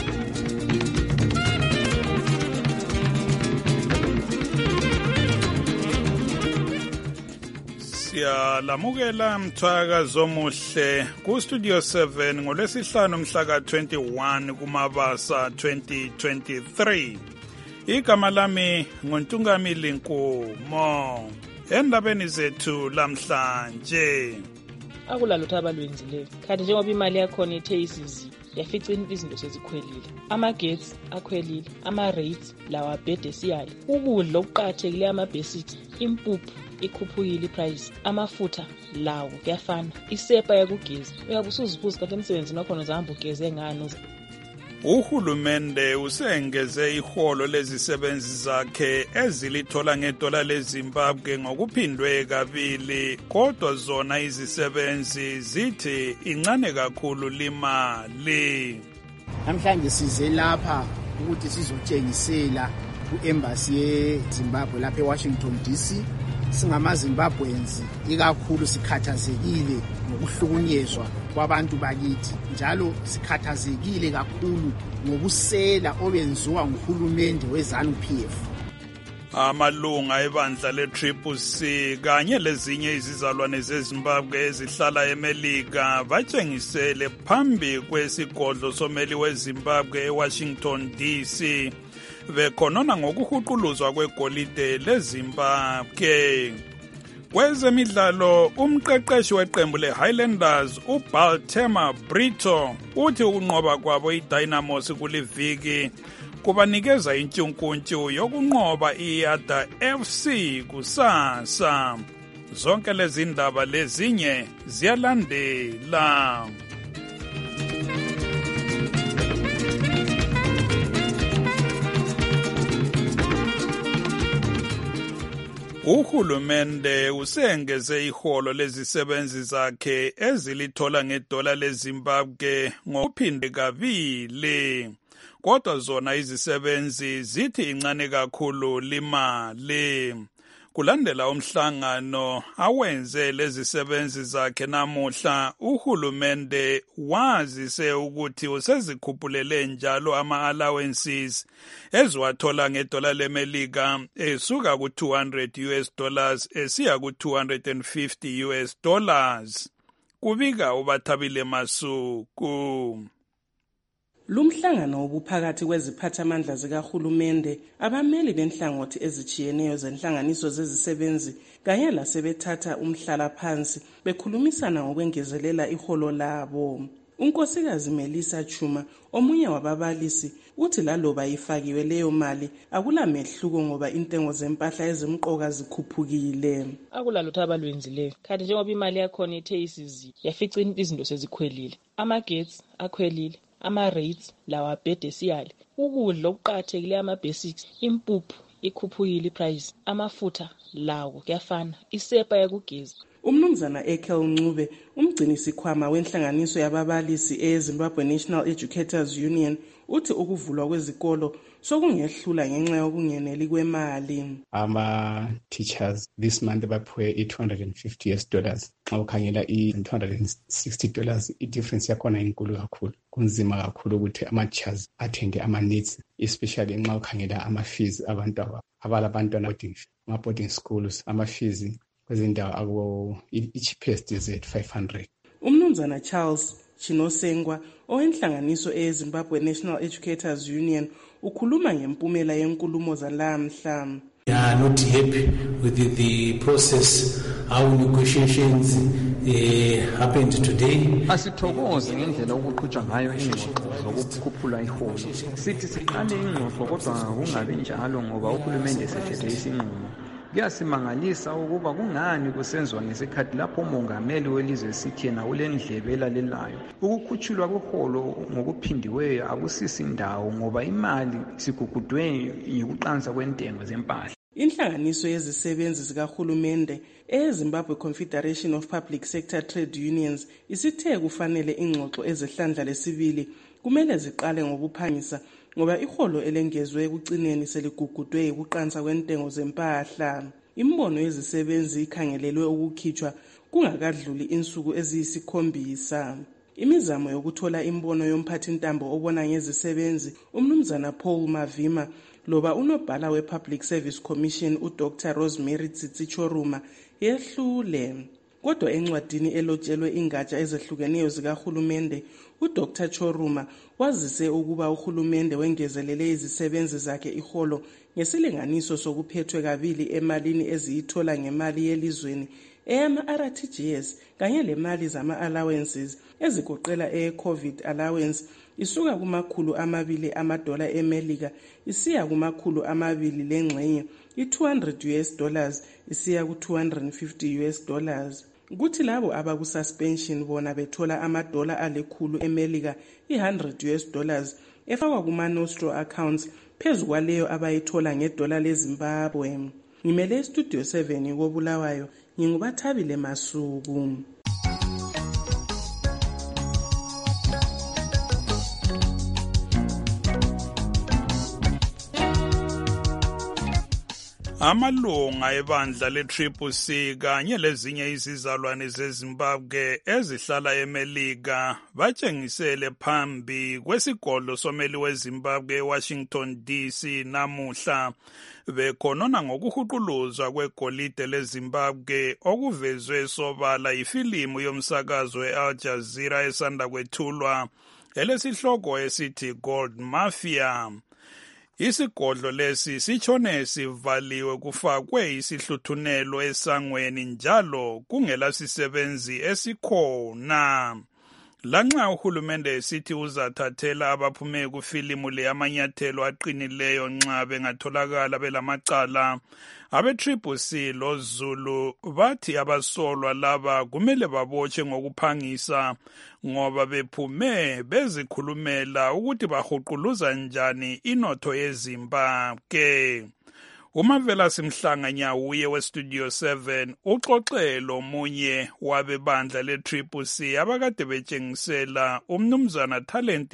D: Siyalamukela mthwakazi omuhle ku-Studio seven ngolwesihlanu mhlaka twenty-one kuMabasa twenty twenty-three. Igama lami nguNtungamili Nkomo. Endabeni zethu lamhlanje.
V: Akulalutho abalwenzileyo. Kanti njengoba imali yakhona ithe isizi, yafica izinto sezikhwelile. Amagetsi akhwelile, ama-rates lawa abhede siyali. Ukudla okuqakathekile ama-basics, impuphu ikhuphukile iprice, amafutha lawo kuyafana. Isepa yakugezi uyabe usuzibuza kanti emsebenzini wakhona uzahamba ugeze ngani.
D: Uhulumende usengeze iholo lezisebenzi zakhe ezilithola ngedola leZimbabwe ngokuphindwe kabili, kodwa zona izisebenzi zithi incane kakhulu limali.
W: Namhlanje size lapha ukuthi sizotshengisela ku-embassy yeZimbabwe lapha eWashington D C. SingamaZimbabweans ikakhulu sikhathazekile ngokuhlukunyezwa kwabantu bakithi, njalo sikhathazekile kakhulu ngokusela obenziwa nguhulumende weZANU P F.
D: Amalunga ebandla le-Triple C kanye lezinye izizalwane zeZimbabwe ezihlala eMelika batshengisele phambi kwesigodlo someli weZimbabwe eWashington D C bekhonona ngokuhuquluzwa kwegolide leZimbabwe. Kwezemidlalo, umqeqeshi weqembu le-Highlanders uBaltema Brito uthi ukunqoba kwabo iDynamos kuliviki kubanikeza intshunkuntyu yokunqoba iYada F C kusasa. Zonke lezi ndaba lezinye ziyalandela. Uhulumende usengeze iholo lezisebenzi zakhe ezilithola ngedola leZimbabwe ngokuphinde kabili, kodwa zona izisebenzi zithi incane kakhulu limali. Kulandela umhlangano awenze lezisebenzi zakhe namuhla, uhulumende wazise ukuthi usezikhuphulele njalo ama-allowances eziwathola ngedola leMelika esuka ku-two hundred U S dollars esiya ku-two hundred fifty U S dollars. Kubika uBathabile Masuku.
X: Lumhlangano obuphakathi kweziphathamandla zikahulumende, abameli benhlangothi ezijiyeneyo zenhlanganiso zezisebenzi kanye lasebethatha umhlala phansi bekhulumisana ngokwengezelela iholo labo. Unkosikazi Melissa Chuma, omunye wababalisi, uthi laloba ifakiwe leyo mali akulamehluko ngoba intengo zempahla ezimqoka zikhuphukile.
V: Akulalutho abalwenzileyo. Kanti njengoba imali yakhona ithe isizi, yafica izinto sezikhwelile. Amagetsi akhwelile, ama-rates lawa abhede siyali. Ukudla okuqakathekile ama-basics, impuphu ikhuphukile iprice, amafutha lawo kuyafana. Isepa yakugezi.
X: Umnumzana Ekel Ncube, umgcini sikhwama wenhlanganiso yababalisi eZimbabwe National Educators Union, uthi ukuvulwa kwezikolo sokungehlula ngenxa yokungeneli kwemali.
Y: Ama-teachers this month baphiwe i-two hundred fifty U S dollars. Xa ukhangela i-two hundred sixty dollars, i-difference yakhona inkulu kakhulu. Kunzima kakhulu ukuthi ama-teachers athenge ama-needs, especially nxa ukhangela ama-fees abantu abalabantwana ama-boarding schools, ama-fees kwezindawo akuwo i-cheapest is at five hundred.
X: Umnumzana Charles Chinosengwa owenhlanganiso eZimbabwe National Educators Union ukhuluma ngempumela yenkulumo zalamhla.
G: We are not happy with the, the process how negotiations uh, happened today.
B: Asithokoze ngendlela okuqhutshwa ngayo ingxoxo zokukhuphula iholo. Sithi siqale ingxoxo kodwa kungabi njalo ngoba uhulumende esethethe isinqumo. Kuyasimangalisa ukuba kungani kusenziwa ngesikhathi lapho umongameli welizwe sithi yena ulendlebe elalelayo. Ukukhutshulwa kweholo ngokuphindiweyo akusisi ndawo ngoba imali sigugudwe yikuqansa kwentengo zempahla.
X: Inhlanganiso yezisebenzi zikahulumende eZimbabwe Confederation of Public Sector Trade Unions isithe kufanele ingxoxo ezehlandla lesibili kumele ziqale ngokuphangisa ngoba iholo elengezwe ekucineni seligugudwe yikuqansa kwentengo zempahla. Imbono yezisebenzi ikhangelelwe ukukhitshwa kungakadluli insuku eziyisikhombisa. Imizamo yokuthola imbono yomphathintambo obona ngezisebenzi umnumzana Paul Mavima loba unobhala we-Public Service Commission uDr Rosemary Tsitsichoruma yehlule. Kodwa encwadini elotshelwe ingatsha ezehlukeneyo zikahulumende, uDr Choruma wazise ukuba uhulumende wengezelele izisebenzi zakhe iholo ngesilinganiso sokuphethwe kabili emalini eziyithola ngemali yelizweni eyama-R T G S kanye lemali zama-allowances ezigoqela eye-COVID allowance isuka kumakhulu amabili amadola eMelika isiya kumakhulu amabili lengxenye i-two hundred U S dollars isiya ku-two hundred fifty U S dollars. Kuthi labo abaku-suspension bona bethola amadola alikhulu eMelika i-one hundred U S dollars efakwa kuma-nostro accounts phezu kwaleyo abayithola ngedola leZimbabwe. Ngimele estudio seven koBulawayo, ngingubathabile Masuku.
D: Amalunga ebandla le-Triple C kanye lezinye izizalwane zeZimbabwe ezihlala eMelika batshengisele phambi kwesigodlo someli weZimbabwe eWashington D C namuhla bekhonona ngokuhuquluzwa kwegolide leZimbabwe okuvezwe sobala yifilimu yomsakazo we-Al Jazeera esanda kwethulwa elesihloko esithi Gold Mafia. Isigodlo lesi sitshone sivaliwe kufakwe isihluthunelo esangweni njalo kungela sisebenzi esikhona. Lanxa uhulumende esithi uzathathela abaphume kufilimu le amanyathelo aqinileyo nxa bengatholakala belamacala, abe-Triple C loZulu bathi abasolwa laba kumele babotshe ngokuphangisa ngoba bephume bezikhulumela ukuthi bahuquluza njani inotho yeZimbabwe. Umavela Simhlanga Nyawuye weStudio seven uxoxelo omunye wabebandla le-Triple C abakade betshengisela umnumzana Talent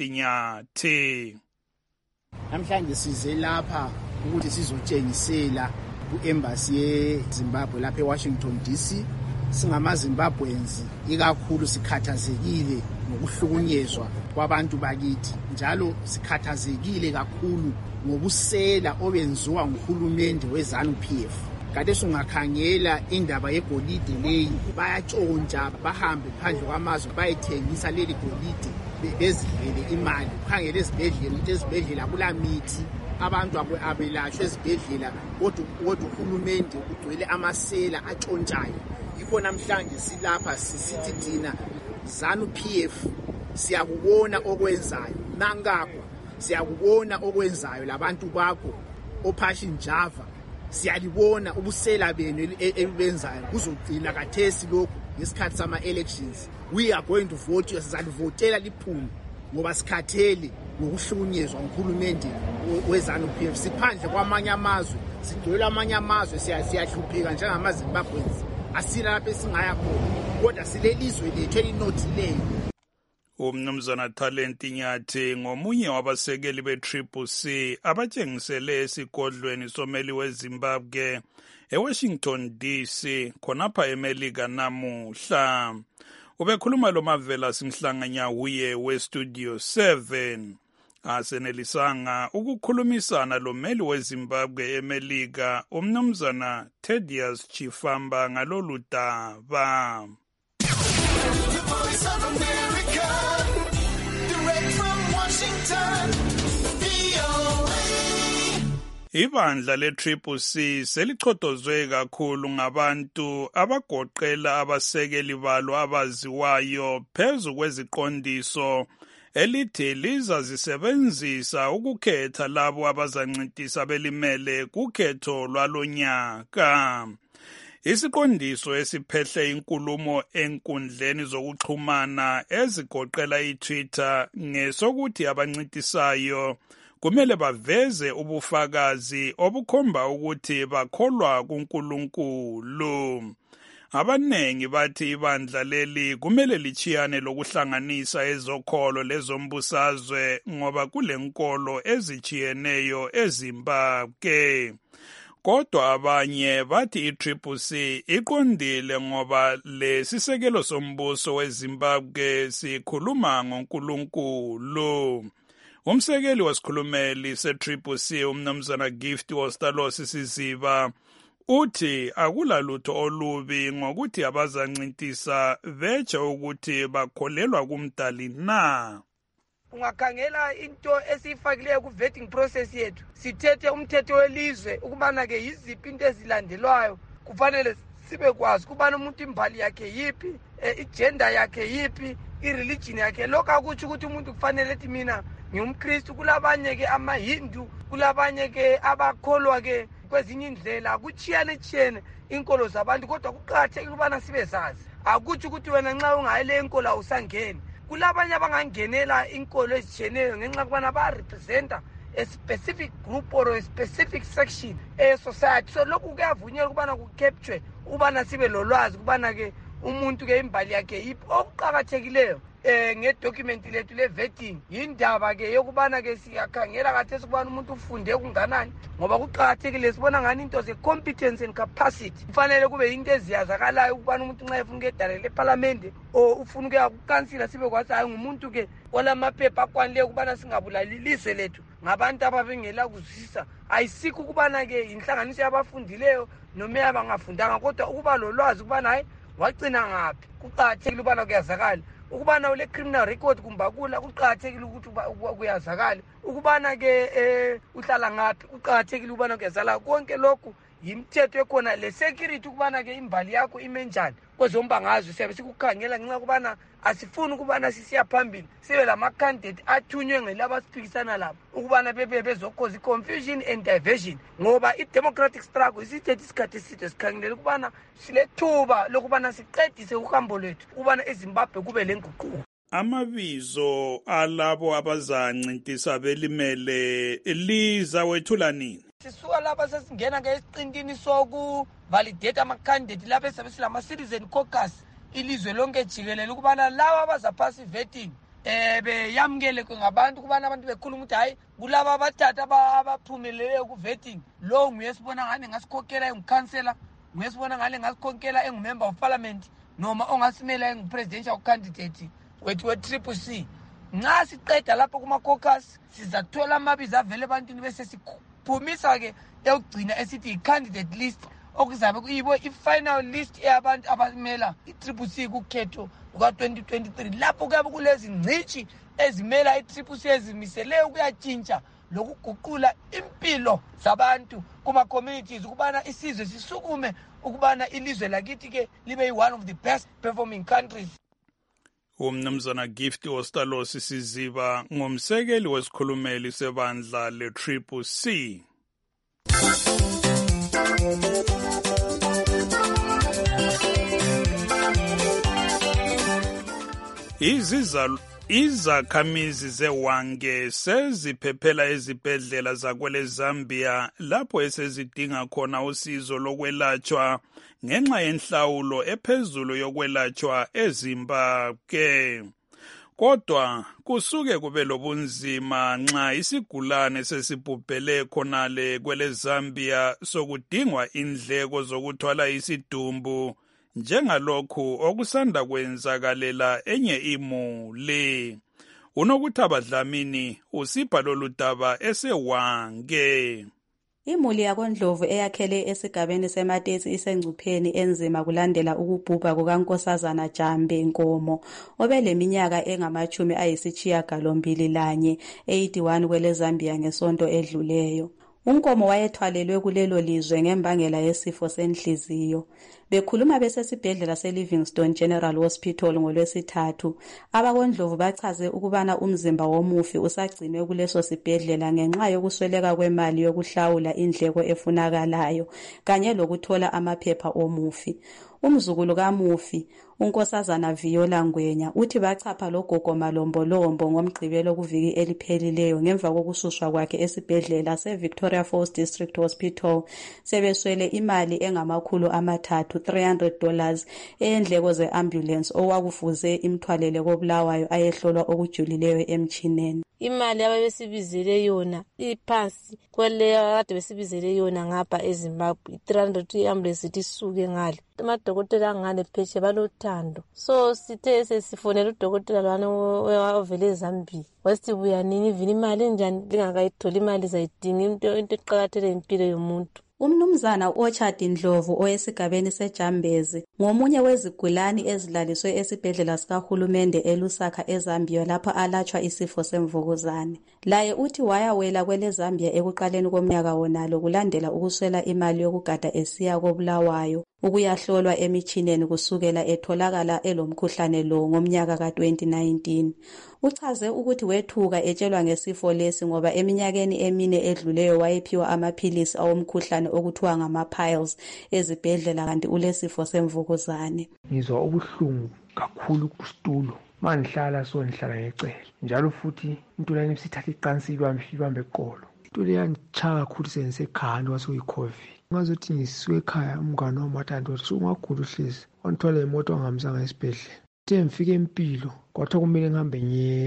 D: Nyathi.
W: Namhlanje size lapha ukuthi sizotshengisela ku-embassy yeZimbabwe lapha eWashington D C. SingamaZimbabweans ikakhulu sikhathazekile ngokuhlukunyezwa kwabantu bakithi, njalo sikhathazekile kakhulu ngobusela obenziwa nguhulumende weZANU P F. Kade sungakhangela indaba yegolide leyi bayatshontsha bahambe phandle kwamazwe bayethengisa leli golide bezivele imali. Ukhangele ezibhedlela ukuthi ezibhedlela kulamithi abantu abelashwe ezibhedlela kodwa uhulumende ugcwele amasela atshontshayo. Yikho namhlanje silapha sisithi thina ZANU P F siyakubona okwenzayo, nankakho siyakubona okwenzayo labantu bakho oPassion Java, siyalibona ubusela benu ebenzayo kuzogcina kathesi lokho ngesikhathi sama elections. We are going to vote you, sizalivotela liphume ngoba sikhathele ngokuhlukunyezwa nguhulumende weZANU P F. Siphandle kwamanye amazwe, sigcwele amanye amazwe, siyahlupheka njengamaZimbabweans. Asila lapha singaya khona kodwa silelizwe lethu elinothileyo.
D: Umnumzana Talent Nyathi ngomunye wabasekeli be-Triple C abatshengisele esigodlweni someli weZimbabwe eWashington D C khonapha eMelika namuhla. Ubekhuluma lo Mavela Simhlanga Nyawuye weStudio seven. Asenelisanga ukukhulumisana lomeli weZimbabwe eMelika umnumzana Thaddeus Chifamba ngalolu daba. Ibandla le-Triple C selichotozwe kakhulu ngabantu abagoqela abasekeli balo abaziwayo phezu kweziqondiso elithi lizazisebenzisa ukukhetha labo abazancintisa belimele kukhetho lwalonyaka. Isiqondiso esiphehle inkulumo enkundleni zokuxhumana ezigoqela i-Twitter ngesokuthi abancintisayo kumele baveze ubufakazi obukhomba ukuthi bakholwa kuNkulunkulu. Abanengi bathi ibandla leli kumele lichiyane lokuhlanganisa ezokholo lezombusazwe ngoba kulenkolo ezichiyeneyo eZimbabwe. Kodwa abanye bathi i-Triple C iqondile ngoba lesisekelo sombuso weZimbabwe sikhuluma ngoNkulunkulu. Umsekeli wesikhulumeli se-Triple C umnumzana Gift Ostalos Siziba uthi akulalutho olubi ngokuthi abazancintisa beche ukuthi bakholelwa kumdali na.
E: Ungakhangela into esiyifakileyo ku-vetting process yethu sithethe umthetho welizwe ukubana ke yiziphi into ezilandelwayo kufanele sibe kwazi kubana umuntu imbali yakhe yipi, igender yakhe yipi, ireligion yakhe. Lokho akutsho ukuthi umuntu kufanele ethi mina ngiyumKristu. Kulabanye ke amaHindu, kulabanye ke abakholwa ke kwezinye indlela, kuchiyane chiyene inkolo zabantu, kodwa kuqakathekile ukubana sibe sazi. Akutsho ukuthi wena nxa ungayile inkolo awusangeni. Kulabanye abangangenela inkolo ezitshiyeneyo ngenxa kubana ba-representa a specific group or a specific section e-society. So lokhu kuyavunyelwa ukubana kucapture ukubana sibe lolwazi ukubana ke umuntu ke imbali yakhe yiphi. Okuqakathekileyo eh ngedocument lethu le-vetting yindaba ke yokubana ke siyakhangela kathesi ukubana umuntu ufunde okunganani, ngoba kuqakathekile sibona ngani into ze-competence and capacity kufanele kube yinto eziyazakalayo ukubana umuntu nxa efuna ukuyedala lephalamende o ufuna ukuya kukansila sibe kwathi hayi ngumuntu ke olamaphepha akwanileyo ukubana singabulali ilizwe lethu ngabantu ababengela kuzwisisa. Ayisikho ukubana ke inhlanganiso yabafundileyo noma abangafundanga, kodwa ukuba lolwazi ukubana hayi wagcina ngaphi kuqakathekile ukubana kuyazakala. Ukubana ule criminal record kumbakula kuqakathekile ukuthi kuyazakala. Ukubana ke eh uhlala ngaphi kuqakathekile ukubana kuyazakala. Konke lokhu yimthetho ekhona. Le security ukubana ke imbali yakho imenjani kwezombangazwe siyabe sikukhangela ngenxa kubana asifuni ukubana sisiya phambili sibe lama candidate athunywe ngelaba siphikisana labo ukubana bebe bezokhoza confusion and diversion, ngoba i-democratic struggle isithethe isikhathi eside sikhangele ukubana silethuba lokubana siqedise uhambo lwethu ukubana eZimbabwe kube lenguquko.
D: Amabizo alabo abazancintisa belimele liza wethula nini?
E: Sisuka lapha sesingena ke esiqintini sokuvalidate ama-candidate lapha esabe silama-citizen caucus ilizwe lonke jikelele ukubana lawa abazaphasa i-vetting eh beyamukele ngabantu ukubana abantu bekhuluma ukuthi hayi kulaba abathathu abaphumeleleyo ku-vetting lo nguye sibona ngane ngasikhokhela engukhansela, nguye sibona ngane ngasikhokhela engumember of parliament noma ongasimela engupresidential candidate wethu we-Triple C. Nxa siqeda lapho kuma-caucus sizathola amabizo avele ebantwini bese siphumisa ke eyokugcina esithi i-candidate list okuzabe kuyibo i-final list eyabantu abamela i-Triple C kukhetho luka-twenty twenty-three. Lapho kuyabe kulezi ngcishi ezimela i-Triple C ezimisele ukuyatshintsha lokuguqula impilo zabantu kuma-communities ukubana isizwe sisukume ukubana ilizwe lakithi ke libe one of the best performing countries.
D: Umnumzana Gift Ostalos Siziba ngumsekeli wesikhulumeli sebandla le-Triple C. Izizalo izakhamizi zeWange seziphephela ezibhedlela zakwele Zambia lapho esezidinga khona usizo lokwelatshwa ngenxa yenhlawulo ephezulu yokwelatshwa eZimbabwe. Kodwa kusuke kube lobunzima nxa isigulane sesibhubhele khonale kwele Zambia sokudingwa indleko zokuthwala isidumbu njengalokhu okusanda kwenzakalela enye imuli. Unokuthaba Dlamini usipha lolu daba eseWange.
F: Imuli yakoNdlovu eyakhele esigabeni seMatesi isengcupheni enzima kulandela ukubhubha kukaNkosazana Jambe Nkomo obeleminyaka engamachumi ayisitshiyagalombili lanye eighty-one kwele Zambia ngesonto edluleyo. UNkomo wayethwalelwe kulelo lizwe ngembangela yesifo senhliziyo. Bekhuluma besesibhedlela se-Livingstone General Hospital ngolwesithathu, abakondlovu bachaze ukubana umzimba womufi usagcinwe kuleso sibhedlela ngenxa yokusweleka kwemali yokuhlawula indleko efunakalayo kanye lokuthola amaphepha omufi. Umzukulu kamufi, uNkosazana Viola Ngwenya, uthi bachapha logogo malombolombo ngomgqibelo kuviki eliphelileyo ngemva kokususwa kwakhe esibhedlela se-Victoria Falls District Hospital sebeswele imali engamakhulu amathathu three hundred dollars eyendleko ze-ambulance okwakufuze imthwalele koBulawayo ayehlolwa okujulileyo emchineni.
H: Imali ababesibizele yona iphansi kweleyo kade besibizele yona ngapha eZimbabwe three hundred i-ambulance ithi isuke ngale. Amadokotela angale pheshe balothando, so sithe sesifonela udokotela lwana ovele eZambia wasithi buya nini ivini imali enjani lingakayitholi imali zayidinga into into eqakathele impilo yomuntu.
F: Umnumzana Orchard Ndlovu oyesigabeni seJambezi ngomunye wezigulani ezilaliswe esibhedlela sikahulumende eLusaka eZambia lapho alatshwa isifo semvukuzane. Laye uthi wayawela kwele Zambia ekuqaleni komnyaka wonalo kulandela ukuswela imali yokugada esiya koBulawayo ukuyahlolwa emichineni kusukela etholakala elomkhuhlane lo ngomnyaka ka twenty nineteen. Uchaze ukuthi wethuka etshelwa ngesifo lesi ngoba eminyakeni emine edluleyo wayephiwa amaphilisi awomkhuhlane okuthiwa ngama-piles ezibhedlela kanti ulesifo semvukuzane.
I: Ngizwa ubuhlungu kakhulu kusitulo mangihlala so ngihlala ngecele njalo futhi into lani bisithatha iqansi ibambe ibambe eqolo. Into leyangichaka kakhulu sengisekhanda wasoyi-COVID. Ngazothi ngisiwe ekhaya umngane wami wathanda ukuthi ungagula uhlezi wangithola imoto wangihamisa esibhedlela. Uthe ngifike empilo kwathiwa kumele ngihambe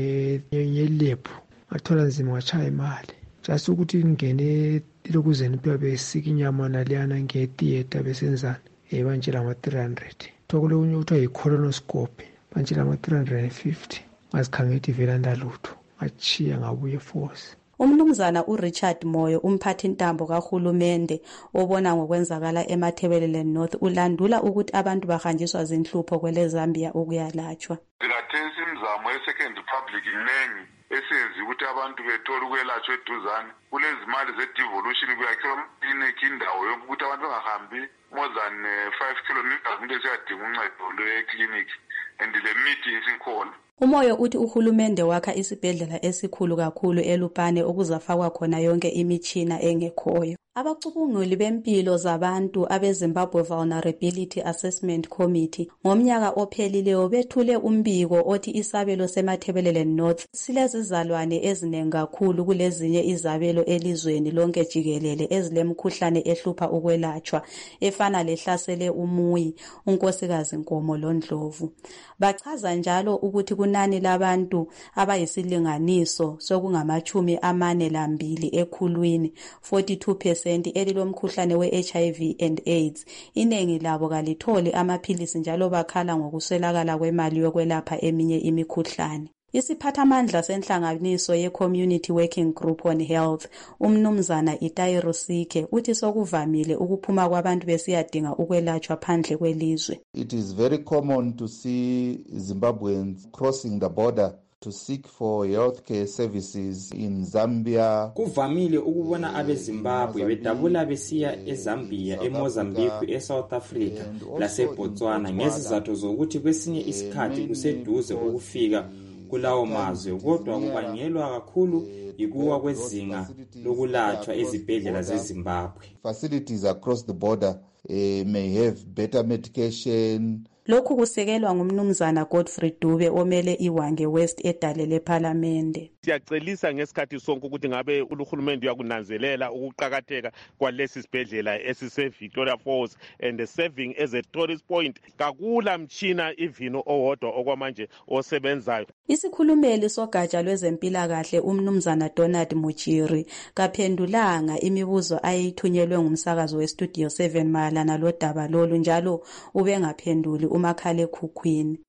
I: ngelebhu ngathola nzima ngachaya imali just ukuthi ngingene lokuzeni phela besika inyama naliyana ngetheater besenzana eh banjela ama three hundred thokulo unye uthiwa yi-colonoscopy banjela ama three hundred fifty ngazikhangela ivela ndalutho ngachiya ngabuye force.
F: Umnumzana uRichard Moyo umphathi ntambo kahulumende obona ngokwenzakala eMathebeleland North ulandula ukuthi abantu bahanjiswa zinhlupho kwele Zambia ukuyalatshwa.
J: Singathenisa imizamo ye-Second Republic inengi esenzi ukuthi abantu bethole ukwelatshwa eduzane. Kulezi mali ze-devolution kuyakhiwa ikliniki indawo yokuthi abantu bangahambi more than five kilometers umuntu esiyadinga uncedo lwekliniki and le mithi isikhona.
F: Umoyo uthi uhulumende wakha isibhedlela esikhulu kakhulu eLupane okuzafakwa khona yonke imitshina engekhoyo. Abacubunguli bempilo zabantu abeZimbabwe Vulnerability Assessment Committee ngomnyaka ophelileyo bethule umbiko othi isabelo seMathebeleland North silezizalwane ezinengi kakhulu kulezinye izabelo elizweni lonke jikelele ezilemkhuhlane ehlupha ukwelatshwa efana lehlasele umuyi, unkosikazi Nkomo loNdlovu. Bachaza njalo ukuthi kunani labantu abayisilinganiso sokungamachumi amane lambili ekhulwini forty-two percent elilomkhuhlane we-H I V and AIDS. Inengi labo kalitholi amaphilisi njalo bakhala ngokuswelakala kwemali yokwelapha eminye imikhuhlane. Isiphathamandla senhlanganiso ye-Community Working Group on Health, umnumzana Itai Rusike, uthi sokuvamile ukuphuma kwabantu besiyadinga ukwelatshwa phandle kwelizwe.
L: It is very common to see Zimbabweans crossing the border to seek for healthcare services in Zambia.
N: Kuvamile ukubona abeZimbabwe bedabula besiya eZambia, eMozambique, eSouth Africa laseBotswana ngezizathu zokuthi kwesinye isikhathi kuseduze ukufika kulawo mazwe kodwa kubangelwa kakhulu ikuwa kwezinga lokulatshwa ezibhedlela zeZimbabwe.
L: Facilities across the border uh, may have better medication.
F: Lokhu kusekelwa ngumnumzana Godfrey Dube omele iWange West edale lePhalamende.
Z: Siyacelisa ngesikhathi sonke ukuthi ngabe uhulumende uyakunanzelela ukuqhakatheka kwalesi sibhedlela esise Victoria Falls and serving as a tourist point. Kakula mchina ivino owodwa okwamanje osebenzayo.
F: Isikhulumeli sogatsha lwezempilakahle umnumzana Donald Muchiri kaphendulanga imibuzo ayithunyelwe ngumsakazo weStudio seven malana lodaba lolu njalo ubengaphenduli umakhalekhukhwini.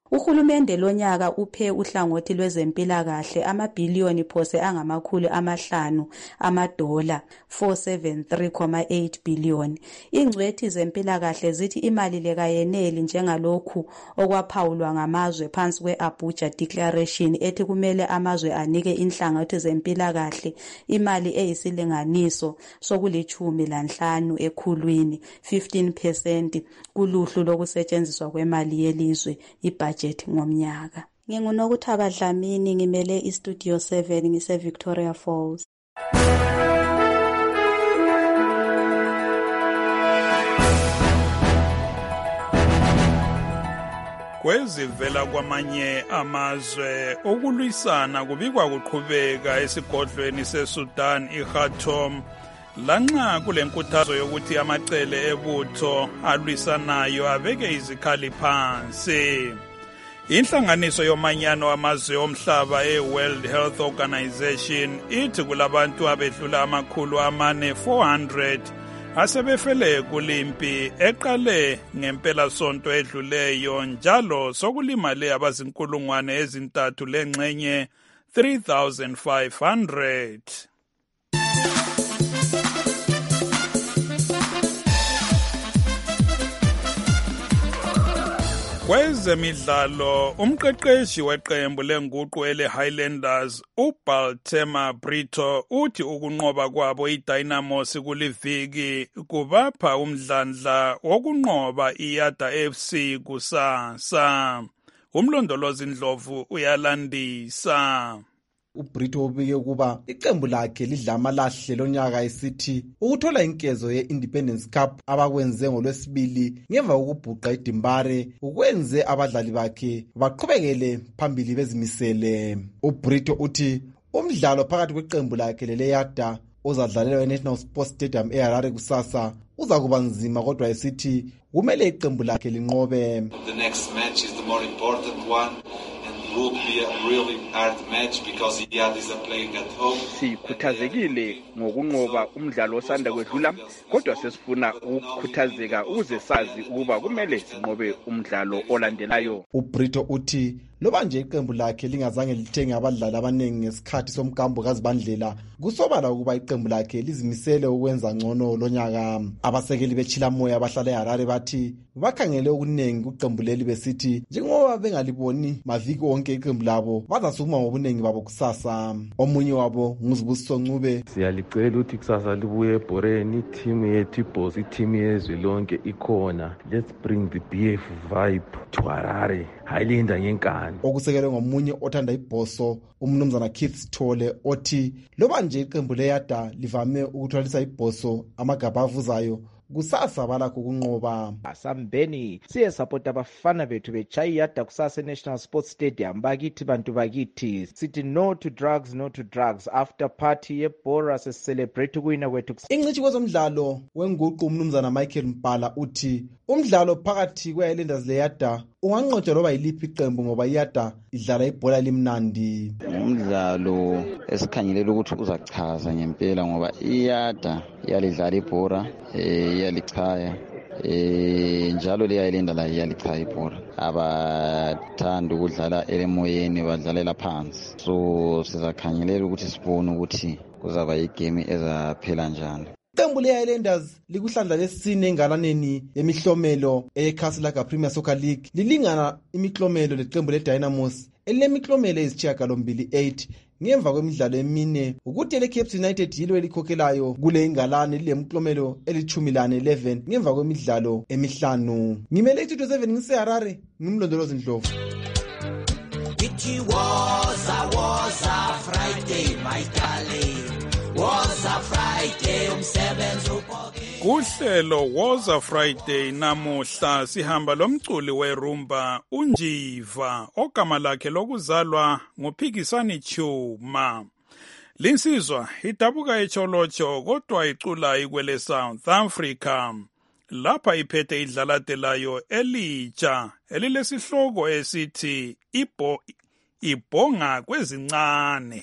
F: Uhulumende lonyaka uphe uhlangothi lwezempilakahle amabhiliyoni phose angamakhulu amahlanu amadola four seventy-three point eight billion. Ingcwethi zempilakahle zithi imali le kayeneli njengalokhu okwaphawulwa ngamazwe phansi kwe-Abuja Declaration ethi kumele amazwe anike inhlangothi zempilakahle imali eyisilinganiso sokulithumi lanhlanu ekhulwini fifteen percent kuluhlu lokusetshenziswa kwemali yelizwe ibudget ngomnyaka. Ngingunokuthaba Dlamini ngimele iStudio seven ngise Victoria Falls.
D: Kwezivela kwamanye amazwe ukulwisana kubikwa kuqhubeka esigodlweni seSudan iKhartoum lanxa kulenkuthazo yokuthi amacele ebutho alwisanayo abeke izikhali phansi. Inhlanganiso yomanyano amazwe omhlaba e-World Health Organization ithi kulabantu abedlula amakhulu amane four hundred asebefele kulimpi eqale ngempela sonto edluleyo njalo sokulimale abazinkulungwane ezintathu lengxenye three thousand five hundred. Kwezemidlalo umqeqeshi weqembu lenguqu ele-Highlanders uBaltema Brito uthi ukunqoba kwabo iDynamos kuliviki kubapha umdlandla wokunqoba iYada F C kusasa. Umlondolozi Ndlovu uyalandisa.
K: uBrito ubike ukuba iqembu lakhe lidla amalahle lonyaka esithi ukuthola inkezo ye-Independence Cup abakwenze ngolwesibili ngemva kokubhuqa iDimbare ukwenze abadlali bakhe baqhubekele phambili bezimisele. uBrito uthi umdlalo phakathi kweqembu lakhe leleYada ozadlalelwa eNational Sports Stadium eHarare kusasa uza kuba nzima kodwa esithi kumele iqembu lakhe linqobe.
M: The next match is the more important one. Will be a really hard match because Iyad is playing at home.
O: Sikhuthazekile ngokunqoba umdlalo osanda kwedlula kodwa sesifuna ukukhuthazeka ukuze sazi ukuba kumele sinqobe umdlalo olandelayo.
K: uBrito uthi loba nje iqembu lakhe lingazange lithenge abadlali abaningi ngesikhathi somkambo kazibandlela kusobala ukuba iqembu lakhe lizimisele ukwenza ngcono lonyaka. Abasekeli beChilamoya abahlala eHarare bathi bakhangele okuningi kuqembu leli besithi njengoba bengaliboni maviki wonke iqembu labo bazasukuma ngobuningi babo kusasa. Omunye wabo nguZibusiso Ncube:
P: siyalicela ukuthi kusasa libuye eBhoreni, team yethu iBoss, team yezwe lonke ikhona. Let's bring the B F vibe to Harare. Hayilinda ngenkani.
K: Okusekelwe ngomunye othanda ibhoso umnumzana Keith Sithole othi loba nje iqembu leYada livame ukuthwalisa ibhoso amagabha avuzayo kusasa balakho kunqoba.
O: Asambeni siye support abafana bethu bechayi Yada kusasa National Sports Stadium. Bakithi bantu bakithi sithi no to drugs, no to drugs. After party yebhora se celebrate ukuwina kwethu.
K: Ingcithi kwezomdlalo wenguqu umnumzana Michael Mpala uthi umdlalo phakathi kweHighlanders leYada unganqotshwa loba yiliphi iqembu ngoba iYada idlala ibhola elimnandi.
Q: Umdlalo esikhangelela ukuthi uzachaza ngempela ngoba iYada iyalidlala ibhola eh iyalichaya eh njalo leyayilinda la iyalichaya ibhola. Abathanda ukudlala elemoyeni badlalela phansi, so sizakhangelela ukuthi sibone ukuthi kuzaba igame ezaphela njani.
K: Iqembu leHighlanders likuhlandla lesine engalaneni yemihlomelo eCastle Premier Soccer League lilingana imihlomelo leqembu leDynamos elilemihlomelo ezisishiyagalombili eight ngemva kwemidlalo emine. Ukuthi eleCape United yilo elikhokhelayo kule ingalane lilemhlomelo elithumi lane eleven ngemva kwemidlalo emihlanu. Ngimele iStudio seven ngiseHarare, ngimlondolozi Ndlovu.
S: It was a was a Friday my darling. Was a Friday umsebenzi uphokile.
D: Kuhlelo was a Friday namuhla sihamba lomculi werumba uNjiva ogama lakhe lokuzalwa nguPhikisani Chuma. Linsizwa idabuka eCholocho kodwa icula ikwele South Africa. Lapha iphethe idlalatelayo elitsha elilesihloko esithi ibo ibonga kwezincane.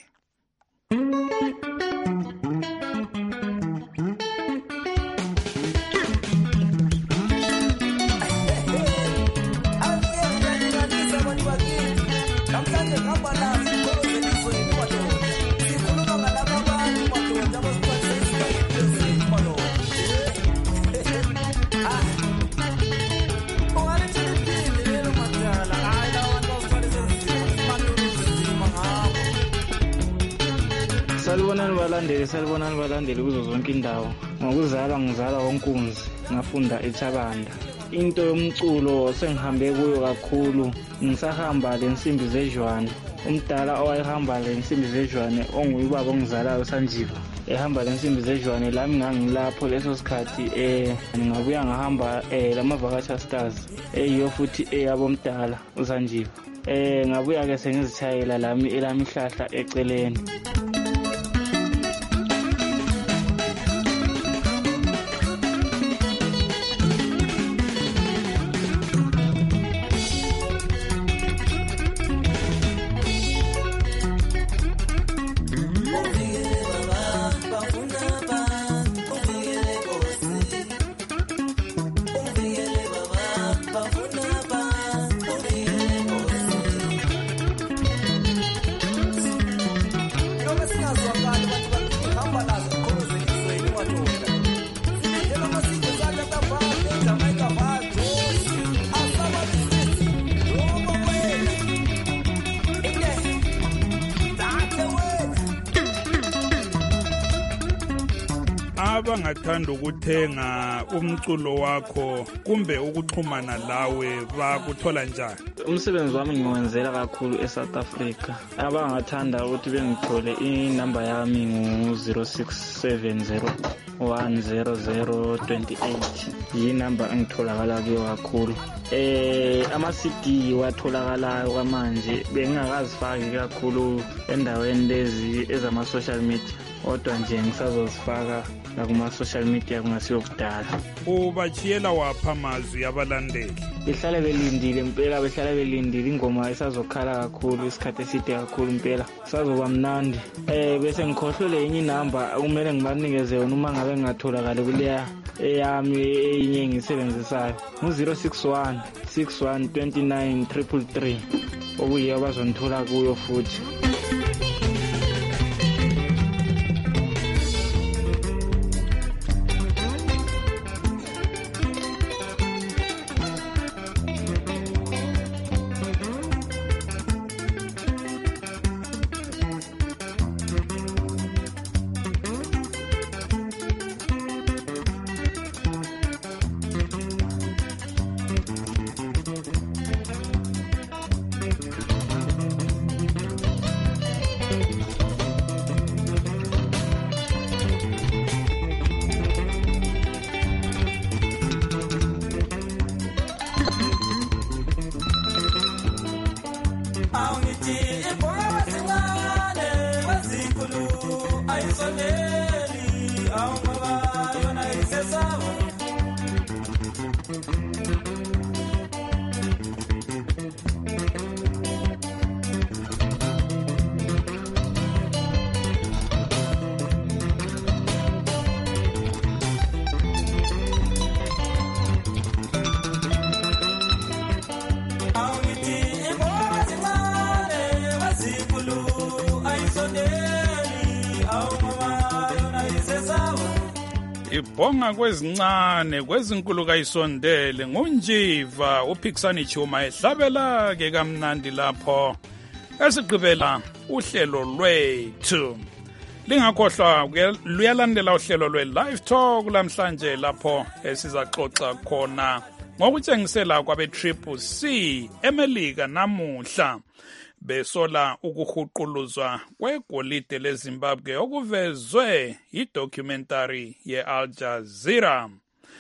A: Salibonani balandeli, salibonani balandeli kuzo zonke indawo. Ngokuzalwa ngizalwa konkunzi, ngafunda eThabanda. Into yomculo sengihambe kuyo kakhulu, ngisahamba lensimbi zejwane. Umdala owayehamba lensimbi zejwane onguyibaba ongizalayo Sanjiva. Ehamba lensimbi zejwane lami ngangilapho leso sikhathi eh ngabuya ngahamba eh lamavakacha stars eyiyo futhi eyabomdala uSanjiva. Eh ngabuya ke sengizithayela lami elami hlahla eceleni.
D: abangathanda ukuthenga umculo wakho kumbe ukuxhumana lawe bakuthola njani?
A: Umsebenzi wami ngiwenzela kakhulu eSouth Africa. Abangathanda ukuthi bengithole inamba yami ngu zero six seven zero one zero zero two eight. Yinamba engitholakala kuyo kakhulu. Eh ama C D watholakala kwamanje bengingakazifaki kakhulu endaweni lezi ezama social media. Kodwa nje ngisazozifaka nakuma social media kungasiyo kudala.
D: Ubachiyela wapha amazwi abalandeli?
A: Behlale belindile impela, behlale belindile ingoma isazokhala kakhulu isikhathi eside kakhulu impela. Sazoba mnandi. Eh bese ngikhohlwe enye inamba kumele ngibanikeze yona uma ngabe ngatholakala kuleya eyami enye ngisebenzisayo. Ngu zero six one six one two nine three three three. Okuyiyo abazonithola kuyo futhi.
D: Ibonga kwezincane kwezinkulu kayisondele ngunjiva uPhikisani Chuma ehlabela ke kamnandi lapho esigqibela uhlelo lwethu. Lingakhohlwa luyalandela uhlelo lwe live talk lamhlanje lapho esizaxoxa khona ngokutshengisela kwabe Triple C eMelika namuhla besola ukuhuquluzwa kwegolide leZimbabwe okuvezwe idocumentary ye-Al Jazeera.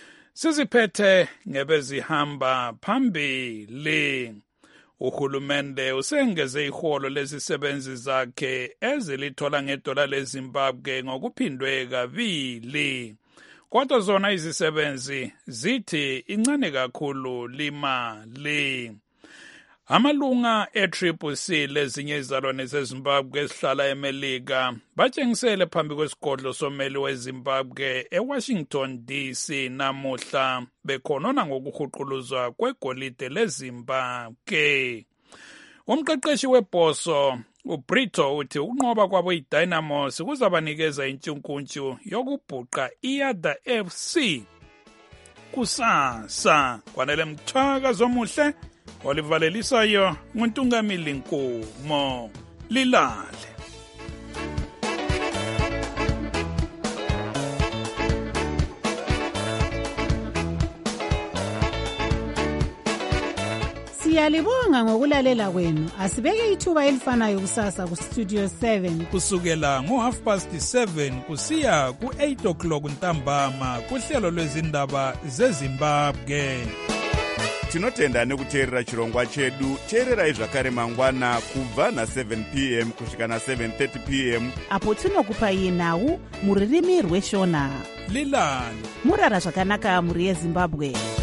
D: Siziphethe ngebezihamba phambili. Uhulumende usengeze iholo lezisebenzi zakhe ezilithola ngedola leZimbabwe ngokuphindwe kabili. Kodwa zona izisebenzi zithi incane kakhulu limali. Amalunga e-Triple C lezinye izalwane zeZimbabwe esihlala eMelika batshengisele phambi kwesigodlo someli weZimbabwe eWashington D C namuhla bekhonona ngokuhuquluzwa kwegolide leZimbabwe. Umqeqeshi webhoso uBrito uthi ukunqoba kwabo iDynamos kuzabanikeza intshukuntshu yokubhuqa iYada F C kusasa. Kwanele Mthaka zomuhle olivalelisayo nguNtungamili Nkumo. Lilale.
C: Siyalibonga ngokulalela kwenu. Asibeke ithuba elifanayo kusasa ku Studio seven
D: kusukela ngo half past seven kusiya ku eight o'clock ntambama kuhlelo lwezindaba zeZimbabwe.
R: Tinotenda nekuteerera chirongwa chedu. Teererai zvakare mangwana kubva na seven p m kusvika na seven thirty p m
C: apo tinokupa nhau muririmi rweshona.
D: Lilani
C: murara zvakanaka muri yeZimbabwe.